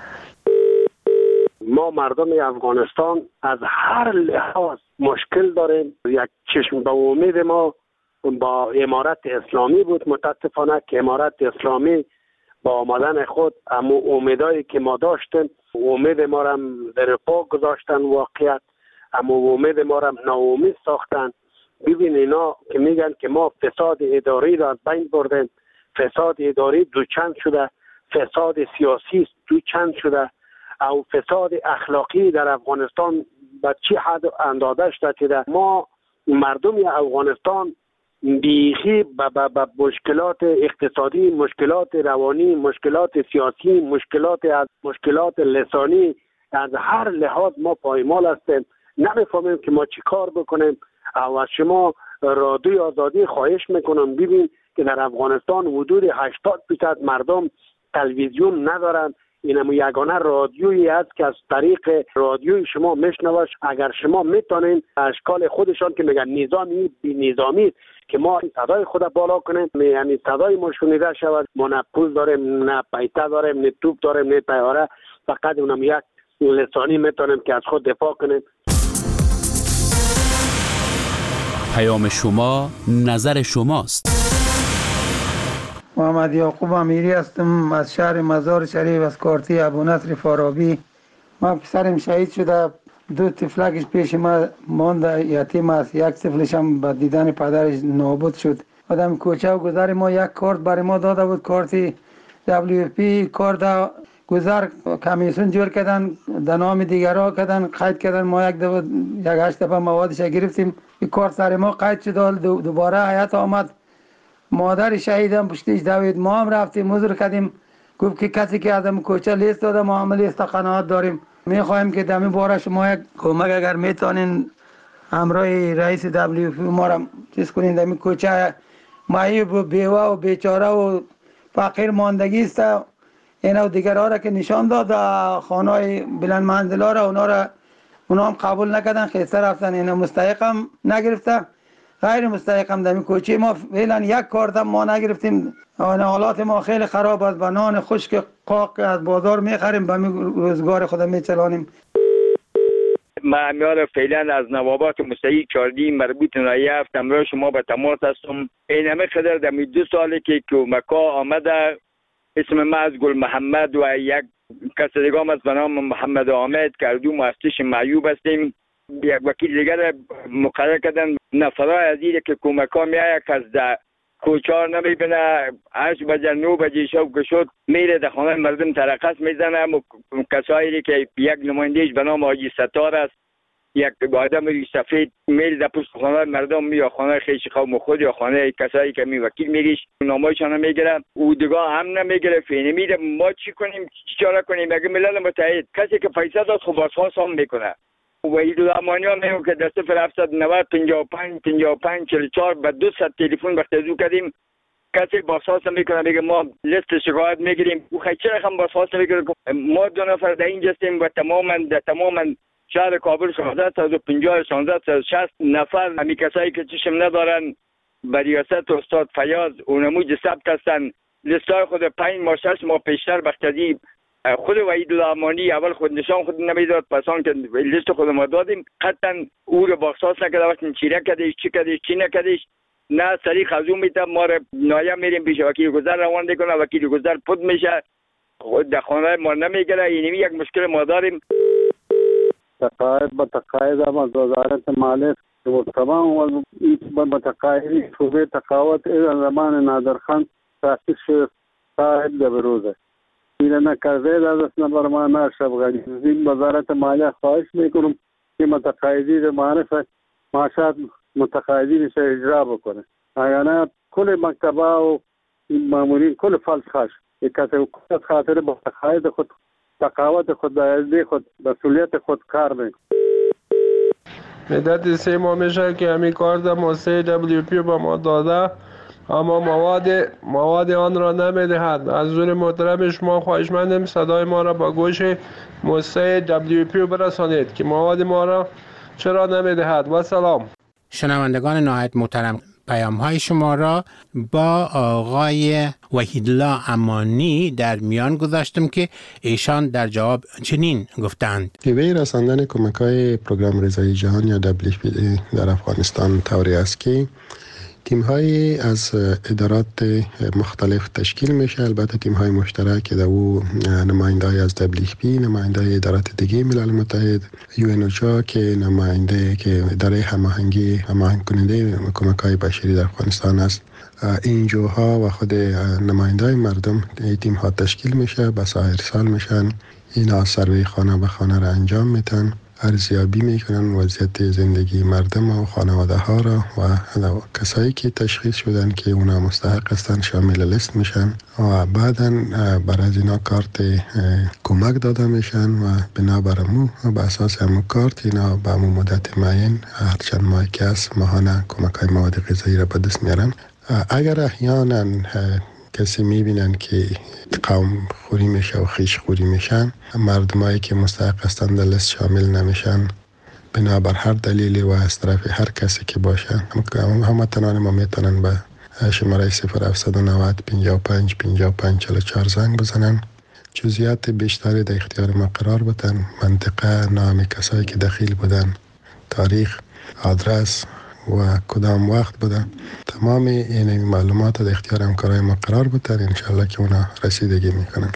ما مردم افغانستان از هر لحاظ مشکل داریم. یک چشم به امید ما با امارت اسلامی بود، متاسفانه که امارت اسلامی با آمدن خود اما امیدایی که ما داشتیم امید ما را در پا گذاشتن، واقعیت اما امید ما را ناامید ساختن. ببین اینا که میگن که ما فساد اداری را از بین بردیم، فساد اداری دوچند شده، فساد سیاسی دوچند شده، او فساد اخلاقی در افغانستان به چی حد اندازه شده. ما مردم افغانستان بیخی به مشکلات اقتصادی، مشکلات روانی، مشکلات سیاسی، مشکلات لسانی از هر لحاظ ما پایمال هستیم. نمیفهمیم که ما چی کار بکنیم. او از شما رادیوی آزادی خواهش میکنم ببین که در افغانستان حدود 80% مردم تلویزیون ندارن. اینم یگانه رادیویی است که از طریق رادیوی شما میشنوش. اگر شما میتونین اشکال خودشان که میگن نظامی بی نظامی که ما صدای خود بالا کنیم، یعنی صدای ما شنیده شود. ما نه پول داریم، نه پیسه داریم، نه توپ داریم، نه طیاره، فقط اونم یک لسانی میتونیم که از خود دفاع کنیم. پیام شما نظر شماست. محمد یعقوب امیری هستم از شهر مزار شریف از کارتی ابونصر فارابی. ما پسرم شهید شده، 2 طفلکش پیش ما مانده، یتیم است. یک طفلش هم با دیدن پدرش نابود شد. آدم کوچه و گذر ما یک کارت برای ما داده بود، کارتی WFP کارت گذر کمیسیون جور کردن، در نام دیگرها کردن، قید کردن. ما یک 8 دفعه موادش گرفتیم، این کارت سر ما قید شد. دوباره حیات آمد، مادر شهیدم پشتیش دوید. ما هم رفتیم حضور کردیم، گفت که کسی که آدم کوچه لیست داده ما هم لیست قناعت داریم. میخوایم که دمی باره شما یک کمک اگر میتونین همراه رئیس WFP ما را چیز کنین. دمی کوچه معیوب و بیوه و بیچاره و فقیر ماندگی است. اینا و دیگر ها را که نشان داد خانه بلند منزل ها را، اونا هم قبول نکردن، خیسته رفتن. اینا مستحق هم نگرفته، غیر مستحق هم. دمی کوچه ما فعلا یک کارت هم ما نگرفتیم. حالات ما خیلی خراب است. با نان خشک قاق از بازار میخریم، به روزگار خود میچلانیم. من میاد فعلا از نوابات مستحق چاردی مربوط نایفت امروز شما به تماس هستم. این همه قدر دمی 2 ساله که کمکا آمده. اسم من از گل محمد و یک کس دیگه هم از به نام محمد آمد که دو مؤسس معیوب هستیم. یک وکیل دیگر مقرر کردن. نفرای عزیزی که کمکا میآید که از کوچار نمیبینه، 8 بجه 9 بجه شب که شد میره در خانه مردم ترقص میزنه. کسایی که یک نمایندهش به نام حاجی ستار است، یک آدم ری سفید میره در پشت خانه مردم، یا خانه خیش قوم خود یا خانه کسایی که می وکیل میریش نامایشان نمیگیره، او دیگه هم نمیگیره. فینه میره. ما چی کنیم؟ چی چاره کنیم؟ اگه ملل متحد کسی که پیسه داد خب بازخواست هم میکنه. وحید الامانی ها میگه که در 0790 55 55 44 به 200 تلفن بختزو کردیم، کسی بازخواست میکنه، میگه ما لیست شکایت میگیریم. او چرا هم بازخواست میکنه؟ ما 2 نفر در اینجا هستیم و تماما شهر کابل 1650 1660 نفر همی کسایی که چشم ندارن به ریاست استاد فیاض اونموج ثبت هستن. لیستای خود 5 ماه 6 ماه پیشتر بختزی خود وحید الامانی اول خود نشان خود نمیداد، پسان که لیست خود ما دادیم قطعا او رو بازخواست نکرده. وقتی چیره کردیش چی کردیش چی نکردیش نه سریع خزو میده. ما رو نایم میریم پیش وکیل گذر روان میکنه، وکیل گذر پود میشه، خود در خانه ما نمیگیره. اینمی یک مشکل ما داریم. تقاعد با تقاعد هم از وزارت مالیه و تمام متقاعدی شعبه تقاعد زمان نادرخان تاسیس شد صاحب در بروزه این نکرده در دست نبر ما نشب غنی این وزارت مالیه خواهش میکنم که متقاعدی در معرفت معاشات متقاعدی نشه اجرا بکنه. اگر نه کل مکتبه و مامورین کل فلس خواهش یک کسی خاطر با تقاعد خود تقاوت خود دایزده خود مسئولیت خود کار میکنه. مدت 3 ماه میشه که همین کارت مؤسسه WFP به ما داده، اما مواد آن را نمیدهد. از حضور محترم شما خواهشمندم صدای ما را با گوش مؤسسه WFP برسانید که مواد ما را چرا نمیدهد. و سلام. شنوندگان نهایت محترم، پیام های شما را با آقای وحیدالله امانی در میان گذاشتم که ایشان در جواب چنین گفتند: شیوه رساندن کمک های پروگرام غذایی جهان یا WFP در افغانستان طوری است که تیم های از ادارات مختلف تشکیل میشه. البته تیم های مشترک که در او نماینده های از WFP، نماینده های ادارات دیگه ملل متحد، UNOCHA که نماینده که اداره هماهنگ کننده کمک های بشری در افغانستان است، NGO ها و خود نماینده های مردم، تیم ها تشکیل میشه، به سایر سال میشن. اینا سروی خانه به خانه را انجام میتن، ارزیابی میکنن وضعیت زندگی مردم و خانواده ها را و کسایی که تشخیص شدن که اونا مستحق هستن شامل لیست میشن و بعداً بر از اینا کارت کمک داده میشن و بنابرامو به اساس همون کارت اینا به همون مدت معین هر چند ماه که هست ماهانه کمک های مواد غذایی را به دست میارن. اگر احیانا کسی میبینن که قوم خوری میشه و خیش خوری میشن، مردمایی که مستحق هستند در لیست شامل نمیشن بنابر هر دلیلی و از طرف هر کسی که باشه، هموطنان ما میتونن به شماره 0790 55 55 44 زنگ بزنن، جزئیات بیشتری در اختیار ما قرار بدن، منطقه، نام کسایی که دخیل بودن، تاریخ، آدرس و کدام وقت بوده، تمام این معلومات در اختیار همکارای ما قرار بده، انشالله که اونا رسیدگی میکنن.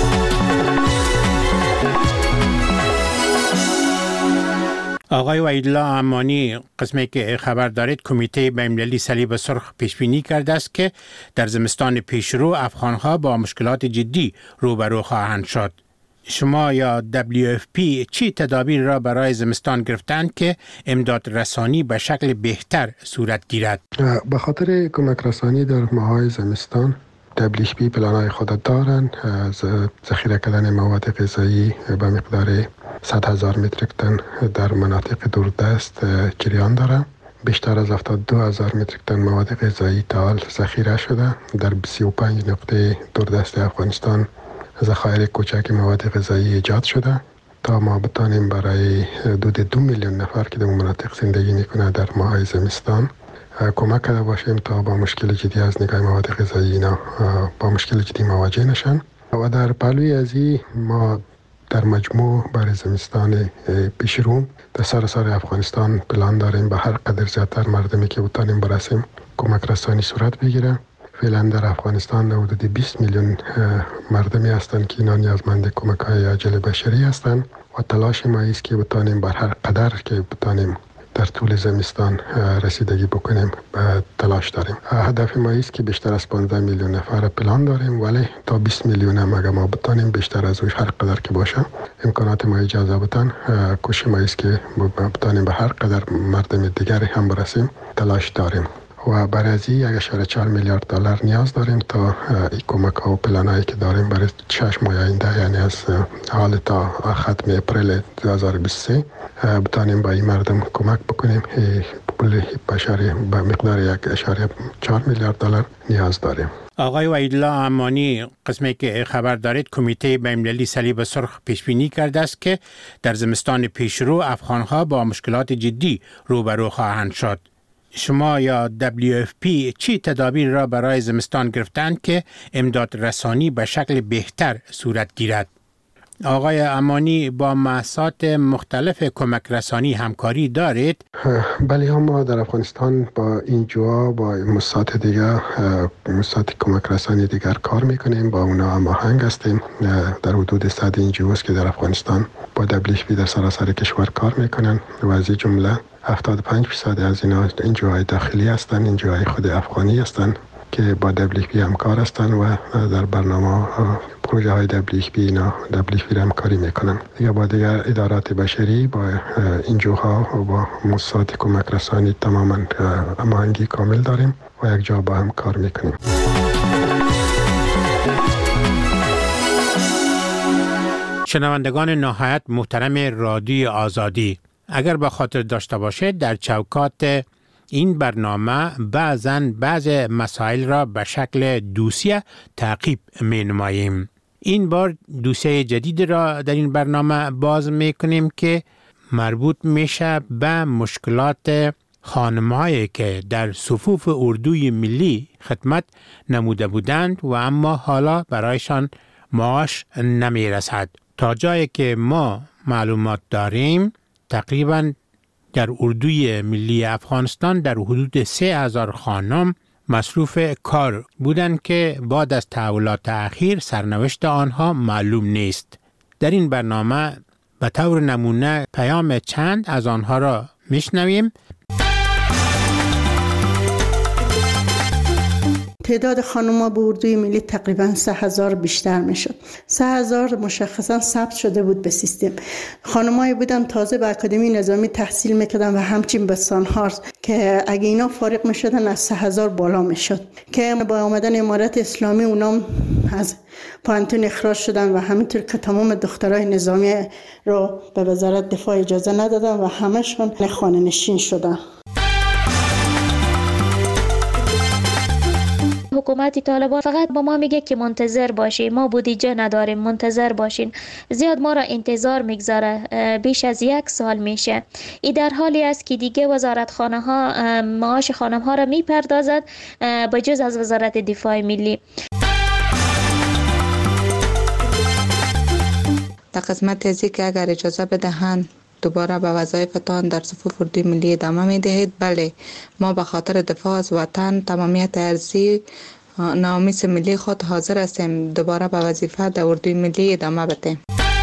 آقای وحیدالله امانی، قسمی که خبر دارید کمیته بین‌المللی صلیب سرخ پیش بینی کرده است که در زمستان پیشرو افغان‌ها با مشکلات جدی روبرو خواهند شد. شما یا WFP چی تدابیر را برای زمستان گرفتند که امداد رسانی به شکل بهتر صورت گیرد؟ به خاطر کمک رسانی در ماهای زمستان WFP پلان‌های خود دارند. از ذخیره کردن مواد غذایی به مقدار 100,000 متریک تن در مناطق دوردست جریان دارد. بیشتر از 72,000 متریک تن مواد غذایی تا حال ذخیره شده. در 35 نقطه دوردست افغانستان ذخایر کوچک مواد غذایی ایجاد شده تا ما بتانیم برای حدود 2 میلیون نفر که در مناطق زندگی میکنه در ماه زمستان کمک کرده باشیم تا با مشکل جدی از نگاه مواد غذایی اینا با مشکل جدی مواجه نشن. و در پهلوی از این ما در مجموع برای زمستان پیشرو در سراسر افغانستان پلان داریم به هر قدر زیادتر مردمی که بتانیم برسیم کمک رسانی صورت بگیره. فعلا در افغانستان حدود 20 میلیون مردمی هستند که اینا نیازمند کمک های عاجل بشری هستند و تلاش ما است که بتانیم بر هر قدر که بتانیم در طول زمستان رسیدگی بکنیم به تلاش داریم. هدف ما است که بیشتر از 15 میلیون نفر پلان داریم، ولی تا 20 میلیون هم اگر ما بتانیم بیشتر از هر قدر که باشه امکانات ما اجازه بدن، کوشش ما است که بتانیم به هر قدر مردم دیگری هم برسیم تلاش داریم. و برای از این 1.4 میلیارد دلار نیاز داریم تا این کمک ها و پلانایی که داریم برای 6 ماه آینده، یعنی از حال تا ختم اپریل 2023 بتانیم با این مردم کمک بکنیم. پول بشری به مقدار 1.4 میلیارد دلار نیاز داریم. آقای وحیدالله امانی، قسمی که خبر دارید کمیته بین‌المللی صلیب سرخ پیش بینی کرده است که در زمستان پیشرو افغان‌ها با مشکلات جدی روبرو خواهند شد. شما یا WFP چی تدابیر را برای زمستان گرفتند که امداد رسانی به شکل بهتر صورت گیرد؟ آقای امانی، با مؤسسات مختلف کمک رسانی همکاری دارید؟ بله، ما در افغانستان با اینجا با مؤسسات دیگر، مؤسسات کمک رسانی دیگر کار میکنیم، با اونا هماهنگ هستیم. در حدود 100 اینجوست که در افغانستان با WFP در سراسر کشور کار میکنن و از این جمله 75% از اینا اینجاهای داخلی هستند، اینجاهای خود افغانی هستند که با WFP همکار هستند و در برنامه پروژه های WFP اینا WFP همکاری میکنن. دیگه با دیگر ادارات بشری، با اینجاها و با مؤسسات کمک رسانی تماما هماهنگی کامل داریم و یک جا با هم کار میکنیم. شنوندگان نهایت محترم رادیو آزادی، اگر به خاطر داشته باشید در چوکات این برنامه بعض مسائل را به شکل دوسیه تعقیب می نماییم. این بار دوسیه جدید را در این برنامه باز می کنیم که مربوط میشه به مشکلات خانم‌هایی که در صفوف اردوی ملی خدمت نموده بودند و اما حالا برایشان معاش نمی رسد. تا جایی که ما معلومات داریم تقریباً در اردوی ملی افغانستان در حدود 3000 خانم مصروف کار بودند که بعد از تحولات اخیر سرنوشت آنها معلوم نیست. در این برنامه به طور نمونه پیام چند از آنها را میشنویم. تعداد خانم‌ها به اردوی ملی تقریباً 3000 بیشتر میشد. 3000 مشخصاً ثبت شده بود به سیستم. خانم‌هایی بودن تازه به اکادمی نظامی تحصیل میکردن و همچنین به سانهار که اگه اینا فارغ میشدن از 3000 بالا میشد که با آمدن امارت اسلامی اونام از پانتون اخراج شدن و همینطور که تمام دخترای نظامی رو به وزارت دفاع اجازه ندادن و همشون خانه نشین شدن. حکومت طالبان فقط با ما میگه که منتظر باشیم، ما بودجه نداریم، منتظر باشین. زیاد ما را انتظار میگذاره، بیش از 1 سال میشه. این در حالی است که دیگه وزارتخانه ها معاش خانم ها را میپردازد به جز از وزارت دفاع ملی. در قسمت ازی که اگر اجازه بدهند دوباره به وظایفتان در صفوف اردوی ملی ادامه می دهید. بله، ما به خاطر دفاع از وطن، تمامیت ارضی، ناموس ملی خود حاضر هستیم دوباره به وظیفه در اردوی ملی ادامه بدهیم.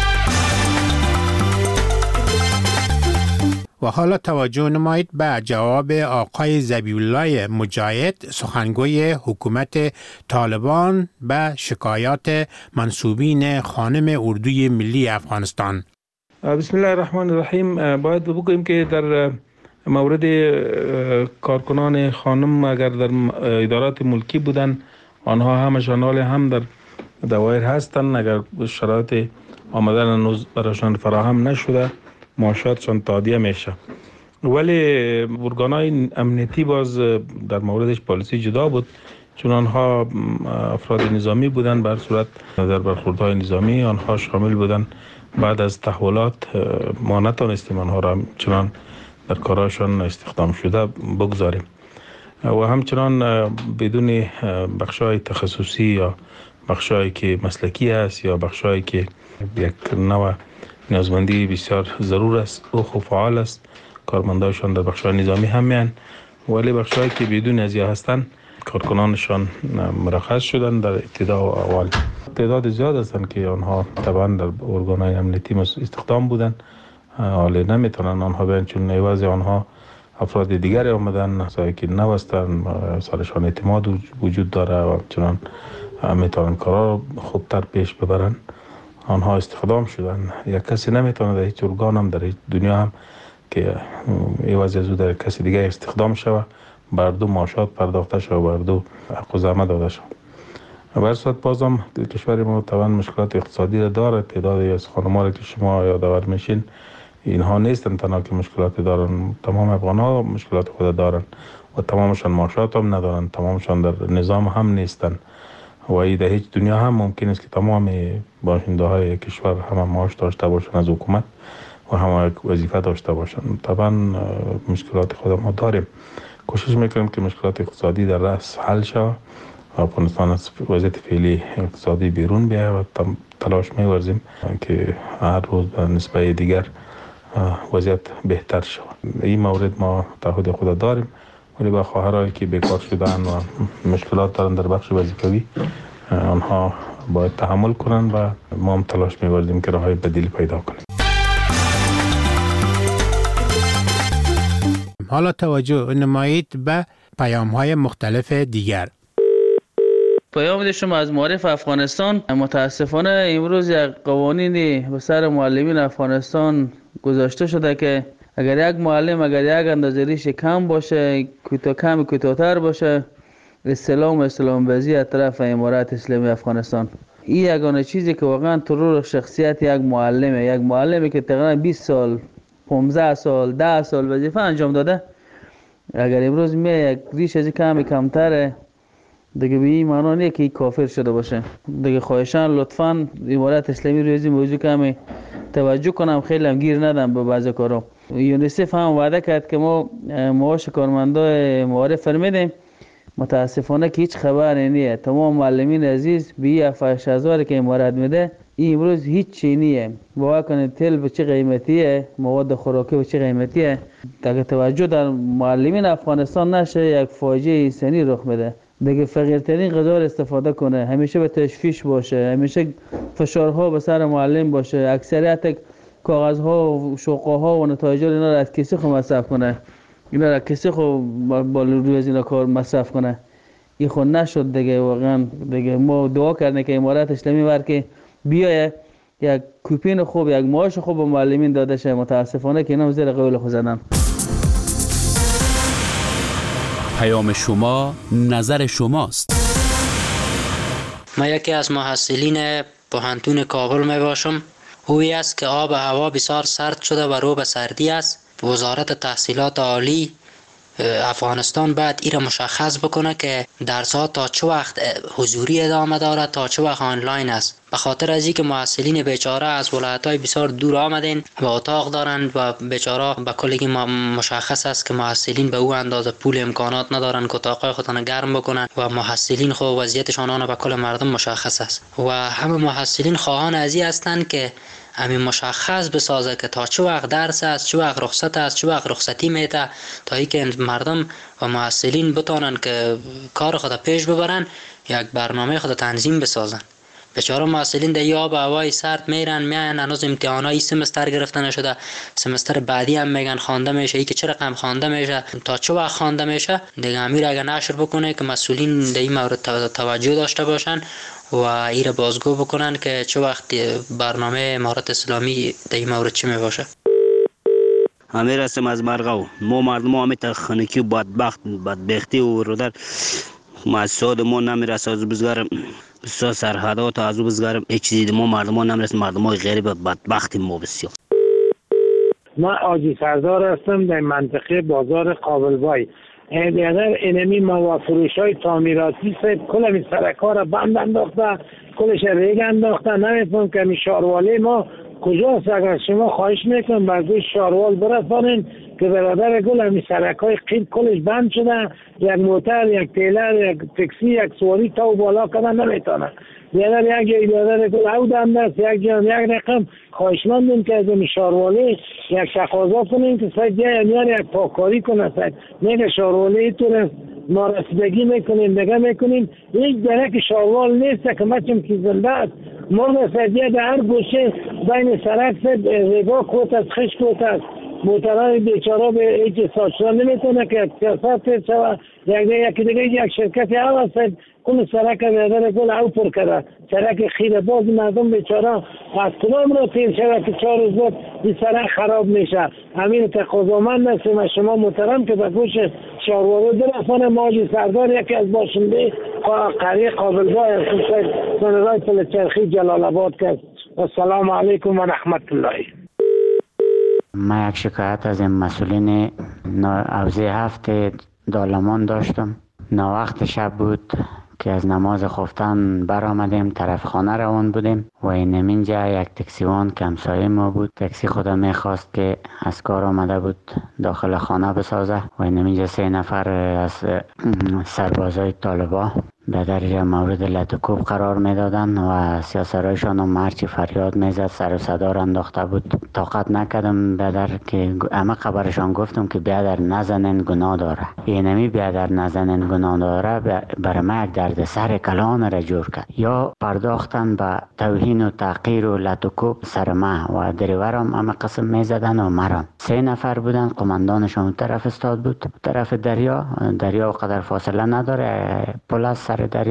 و حالا توجه نمایید به جواب آقای ذبیح‌الله مجاهد، سخنگوی حکومت طالبان به شکایات منسوبین خانم اردوی ملی افغانستان. بسم الله الرحمن الرحیم. باید بگوییم که در مورد کارکنان خانم اگر در ادارات ملکی بودن، آنها همشان هم در دوایر هستند. اگر شرایط آمدن هنوز برایشان فراهم نشده معاشاتشان تادیه میشه. ولی ارگان‌های امنیتی باز در موردش پالیسی جدا بود، چون آنها افراد نظامی بودن. بر صورت در برخوردهای نظامی آنها شامل بودن. بعد از تحولات ما نتونستیم آنها را چنان در کاراشان استخدام شده بگذاریم و همچنان بدون بخشای تخصصی یا بخشایی که مسلکی است یا بخشایی که یک نوع نیازمندی بسیار ضرور است و فعال است، کارمندایشان در بخشای نظامی هم میان، ولی بخشایی که بدون ازیا هستند کارکنانشان مرخص شدن در ابتدا و اول. تعداد زیاد هستند که آنها طبعا در ارگان‌های امنیتی استخدام بودن، حالا نمیتونن آنها بیان چون عوض آنها افراد دیگری آمدن که نو هستند، سرشان اعتماد وجود داره و چنان میتونن کارا خوبتر پیش ببرن. آنها استخدام شدن. یک کسی نمیتونه در هیچ ارگان هم در هیچ دنیا هم که عوض از او در کسی دیگه استخدام شود بر دو معاشات پرداخته شود، بر دو حق و زحمت داده شود. بر صورت بازم کشور ما طبعا مشکلات اقتصادی را داره. تعدادی از خانم‌ها که شما یادآور میشین اینها نیستن تنها که مشکلات دارن، تمام افغان‌ها مشکلات خود دارن و تمامشان معاشات هم ندارن، تمامشان در نظام هم نیستن و این در هیچ دنیا هم ممکن است که تمام باشنده‌های کشور هم معاش داشته باشن از حکومت و هم وظیفه داشته باشن. طبعا مشکلات خود ما داریم. کوشش میکنیم که مشکلات اقتصادی در رأس حل شود و افغانستان از وضعیت فعلی اقتصادی بیرون بیاید و تلاش می‌ورزیم که هر روز به نسبت دیگر وضعیت بهتر شود. این مورد ما تعهد خود داریم، ولی با خواهرایی که بیکار شدن و مشکلات دارن در بخش وظیفوی آنها باید تحمل کنن و ما هم تلاش می‌ورزیم که راههای بدیل پیدا کنیم. حالا توجه نمایید به پیام‌های مختلف دیگر. پیام شما از معارف افغانستان. متاسفانه امروز یک قوانینی به سر معلمین افغانستان گذاشته شده که اگر یک معلم اگر یک اندازه ریش کم باشه، کوتاه‌تر باشه، استلام بازی از طرف امارت اسلامی افغانستان. این یگانه چیزی که واقعا ترور شخصیت یک معلمی که تقریبا 20 سال 15 سال 10 سال وظیفه انجام داده، اگر امروز می یک ریش از کمتره دیگه به این معنا نیست که کافر شده باشه. دیگه خواهشان لطفاً امارت اسلامی روی این موضوع کمی توجه کنم، خیلی هم گیر ندم به بعضی کارا. یونیسف هم وعده کرد که ما معاش کارمندای معارف فرمیدیم، متاسفانه که هیچ خبری نیست. تمام معلمین عزیز به 7000 که امارت میده این امروز هیچ چی نیست. باور کنید تل به چه قیمتیه، مواد خوراکی به چه قیمتیه. اگه توجه در معلمین افغانستان نشه یک فاجعه انسانی رخ میده. دیگه فقیرترین غذا استفاده کنه، همیشه به تشویش باشه، همیشه فشارها به سر معلم باشه، اکثریت کاغذها و شوقها و نتایج اینا را از کسی خود مصرف کنه، اینا را کسی خود با روی از اینا کار مصرف کنه. این خود نشد دیگه. واقعا دیگه ما دعا کردیم که امارت اسلامی ور که بیایه یک کوپین خوب، یک معاش خوب به معلمین داده شه. متاسفانه که اینا زیر قول خود زدن. پیام شما نظر شماست. ما یکی از محصلین پوهنتون کابل می باشم. اویی است که آب و هوا بسیار سرد شده و رو به سردی است. وزارت تحصیلات عالی افغانستان باید این را مشخص بکنه که درس‌ها تا چه وقت حضوری ادامه دارد، تا چه وقت آنلاین است. به خاطر از اینکه محصلین بیچاره از ولایت‌های بسیار دور آمدن و اتاق دارند و بیچاره به کلی مشخص است که محصلین به او اندازه پول امکانات ندارند که اتاقای خودشان گرم بکنن و محصلین خو وضعیتشان آن به کل مردم مشخص است و همه محصلین خواهان از این هستند که همین مشخص بسازه که تا چه وقت درس است، چه وقت رخصت است، چه وقت رخصتی میته، تا اینکه مردم و محصلین بتونن که کار خود پیش ببرن، یک برنامه خود تنظیم بسازن. بیچاره محصلین در آب و هوای سرد میرن هنوز امتحانای سمستر گرفته نشده، سمستر بعدی هم میگن خوانده میشه. ای که چه رقم خوانده میشه، تا چه وقت خوانده میشه، دیگه امیر اگه نشر بکنه که مسئولین در این مورد توجه داشته باشن و این را بازگو بکنن که چه وقت برنامه امارت اسلامی در این مورد چی می باشه. امیر هستم از مرغاو. ما مردم همه تخنیکی و بدبختی و رودر مؤسسات ما نمیرسه. از بزرگ بسیار سرحدات از بزرگ هیچ چیزی ما مردم ها نمیرسه. مردم های غریب بدبختی ما بسیار. من آجی سردار هستم در منطقه بازار قابلبای. اگر اینمی مواد فروش های تعمیراتی کل می سرکار را بند انداخته، کلش ریگ انداخته. نمیتونم که می شاروالی ما کجاست؟ اگر شما خواهش میکنم برگوی شاروال برسانین که برادر گل همی سرکای قیل کلش بند شده، یک موتر، یک تیلر، یک تکسی، یک سواری تا و بالا کردن نمیتونه. بیادر یک برادر گل او دم دست یک رقم خواهش مندیم که از شاروالی یک تقاضا کنیم که ساید یک پاکاری کنه. ساید میگه شاروالی تو ما رسیدگی میکنیم دیگه میکنیم. هیچ درک شاروال نیست که مچم که زنده است. مرد سایدیه در هر گوشه بین سرک سید رگاه کوت است، خش کوت است. موترهای بیچاره به هیچ ساچران نمیتونه که سیاست تیز شوه. یکی دیگه یک شرکت عوض سید کل سرک بیادر گل او پر کرده. سرک خیره باز مردم بیچاره از کدام را تیز شوه که 4 روز بعد این سرک خراب میشه. همین تقاضامند هستیم از شما محترم که به گوش شاروالو درفانه ماجی سردار یکی از باشنده قریه قابلگاه سنرهای پلچرخی جلال آباد کرد. السلام علیکم و رحمت الله. من یک شکایت از این مسئولین حوزه 7 دالمان داشتم. وقت شب بود که از نماز خفتن برآمدیم، طرف خانه روان بودیم و اینجا یک تاکسیوان که همسایه ما بود، تاکسی خودم میخواست که از کار آمده بود داخل خانه بسازه و اینجا 3 نفر از سربازای طالبا به درجه مورد لطکوب قرار میدادن و سیاسرایشان هم مرچی فریاد میزد، سر و صدا را انداخته بود. طاقت نکردم بیادر که همه خبرشان گفتم که بیادر نزنین گناه داره. اینمی بیادر نزنین گناه داره برای ما یک درد سر کلان را جور کرد. یا پرداختن به توهین و تحقیر و لطکوب سر ما و دریورم همه قسم میزدن و مرم. 3 نفر بودن، قماندانشان طرف استاد بود، طرف دریا و قدر فاصله نداره، پل از سر دریا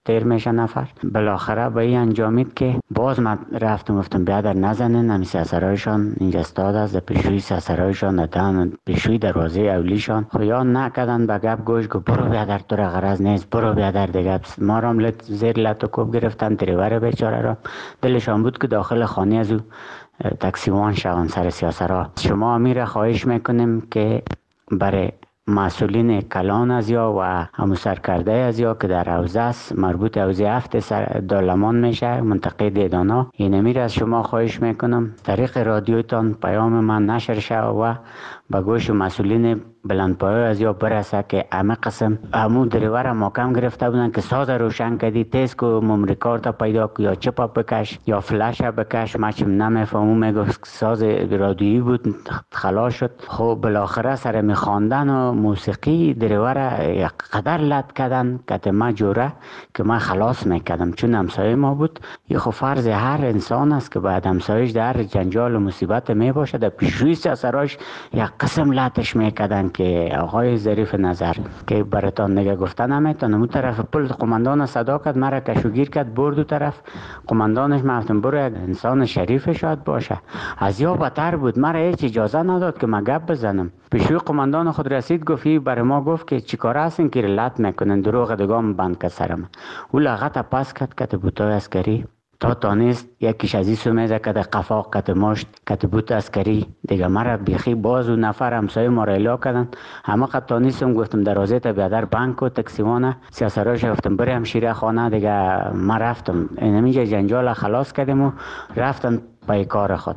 تیر میشه نفر. بالاخره به این انجامید که باز من رفتم گفتم بیادر نزنین، همی سسرایشان اینجا استاد است، پیشوی سسرایشان ندن، پیشوی دروازه اولیشان خویا نکدن. به گپ گوش گو برو بیادر تو را غرض نیست، برو بیادر دیگه. ما را زیر لط و کوب گرفتن، تریور بیچاره را دلشان بود که داخل خانه از او تکسیوان شوند سر سیاسرا. شما امیر خواهش میکنیم که برای مسئولین کلان از یا و همو سرکرده از یا که در حوزه است، مربوط حوزه 7 دالمان میشه، منطقه دیدانا، این امیر از شما خواهش میکنم طریق رادیوتان پیام من نشر شود و به گوش مسئولین بلندپایه از یا برسه که همه قسم همو دریور محکم گرفته بودن که ساز روشن کردی، تیز کو ممری کارت پیدا کو یا چپا بکش یا فلش بکش. من چم نمیفهمم، میگفت ساز رادیویی بود خلاص شد. خب بالاخره سر میخواندن و موسیقی دریور یک قدر لط کردن که ما جوره که من خلاص میکردم چون همسایه ما بود. یه خب فرض هر انسان است که بعد همسایش در جنجال و مصیبت میباشه، در پیشروی سراش یک قسم لطش میکردن که آقای ظریف نظر که براتان نگه گفتن نمیتونم. اون طرف پل قماندان صدا کرد، مرا کشوگیر کرد، برد دو طرف. قماندانش گفتم برو، یک انسان شریف شاید باشه. از یا بدتر بود، مرا هیچ اجازه نداد که من گپ بزنم. پیشوی قماندان خود رسید گفتی برای ما گفت که چیکار هستین که لط میکنن، دروغ دگام بند کرد سرم. او لغت پس کرد بوتای عسکری تا تانست یکیش از این سومیزه کده قفاق کده مشت کده بوت عسکری دیگه. مرا بیخی باز و نفر همسایه ما را الا کردن. همه قد تانستم گفتم دروازه تا بیادر بانک و تکسیوانه سیاسراش گفتم بری همشیره خانه دیگه. ما رفتم اینجا جنجال خلاص کردیم و رفتن پای کار خود.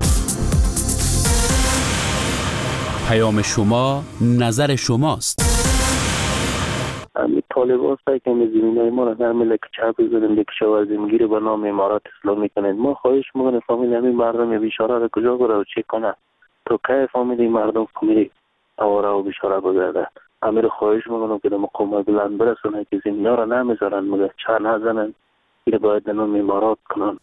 پیام شما نظر شماست. طالبان سعی کنید زمینای ما را در ملک چپ بزنیم، یک شوازمگیری به نام امارات اسلامی کنید. ما خواهش میکنیم فامیل همین مردم بیچاره را کجا بره و چه کنه؟ تو که فامیل مردم فامیل آواره و بیچاره بگرده. امیر خواهش میکنم که مقام بلند برسونه که زمینا را نمیذارن مگر چه نزنن، این باید به نام امارات کنن.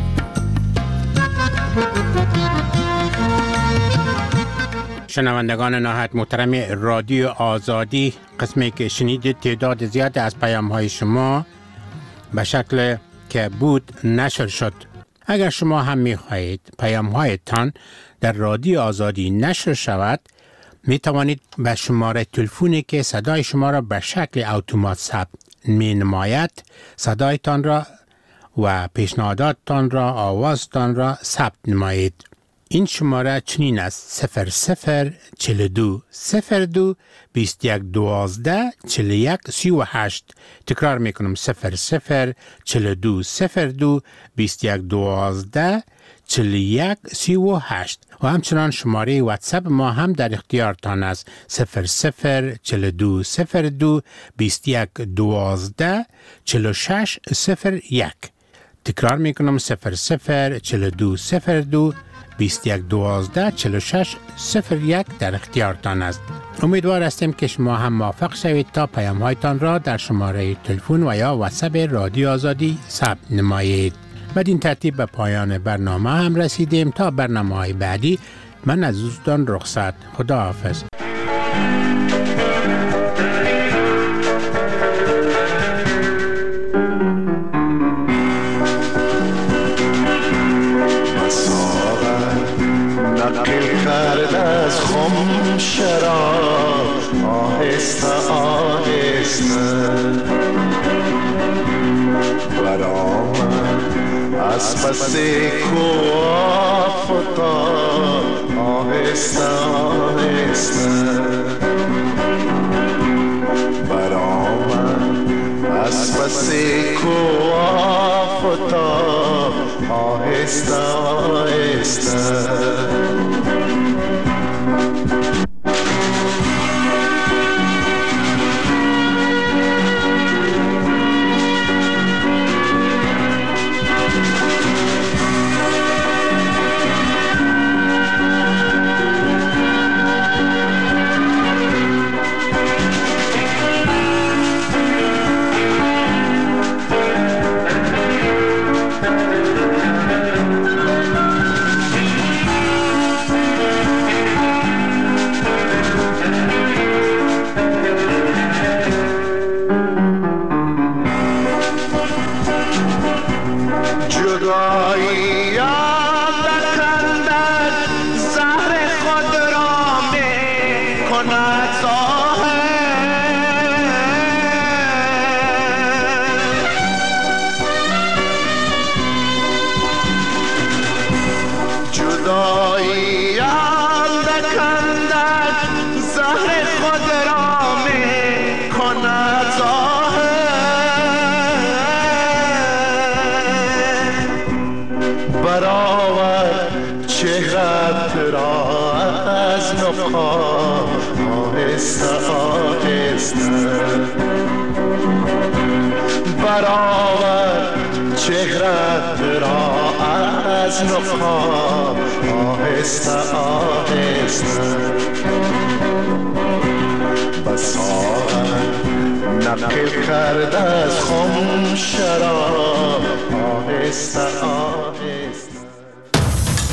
شنوندگان نهایت محترم رادیو آزادی، قسمی که شنیدید تعداد زیاد از پیام‌های شما به شکل که بود نشر شد. اگر شما هم می‌خواهید پیام‌هایتان در رادیو آزادی نشر شود، می توانید به شماره تلفنی که صدای شما را به شکل اتومات ثبت می‌نماید صدایتان را و پیشنهاداتتان را، آوازتان را ثبت نمایید. این شماره چنین است: 0042 02 21 12 41 38. تکرار میکنم: 0042 02 21 12 41 38. و همچنان شماره واتساپ ما هم در اختیارتان است: 0042 02 21 12 46 01. تکرار میکنم: 0042 02 21 12 46 01 در اختیارتان است. امیدوار هستیم که شما هم موافق شوید تا پیام‌هایتان را در شماره تلفن و یا واتساپ رادیو آزادی ثبت نمایید. بدین ترتیب به پایان برنامه هم رسیدیم. تا برنامه‌های بعدی من از دوستان رخصت. خداحافظ. شراب آهسته آهسته برآمد از پس کوه فتاد آهسته آهسته برآمد از پس کوه فتاد آهسته آهسته. صدایی اندک اندک زهر خود را می کند ظاهر برآور چهرت را از نقاب آهسته آهسته برآور چهرت را از نقاب آهسته آهسته بساغر نقل کرده از خم شراب آهسته آهسته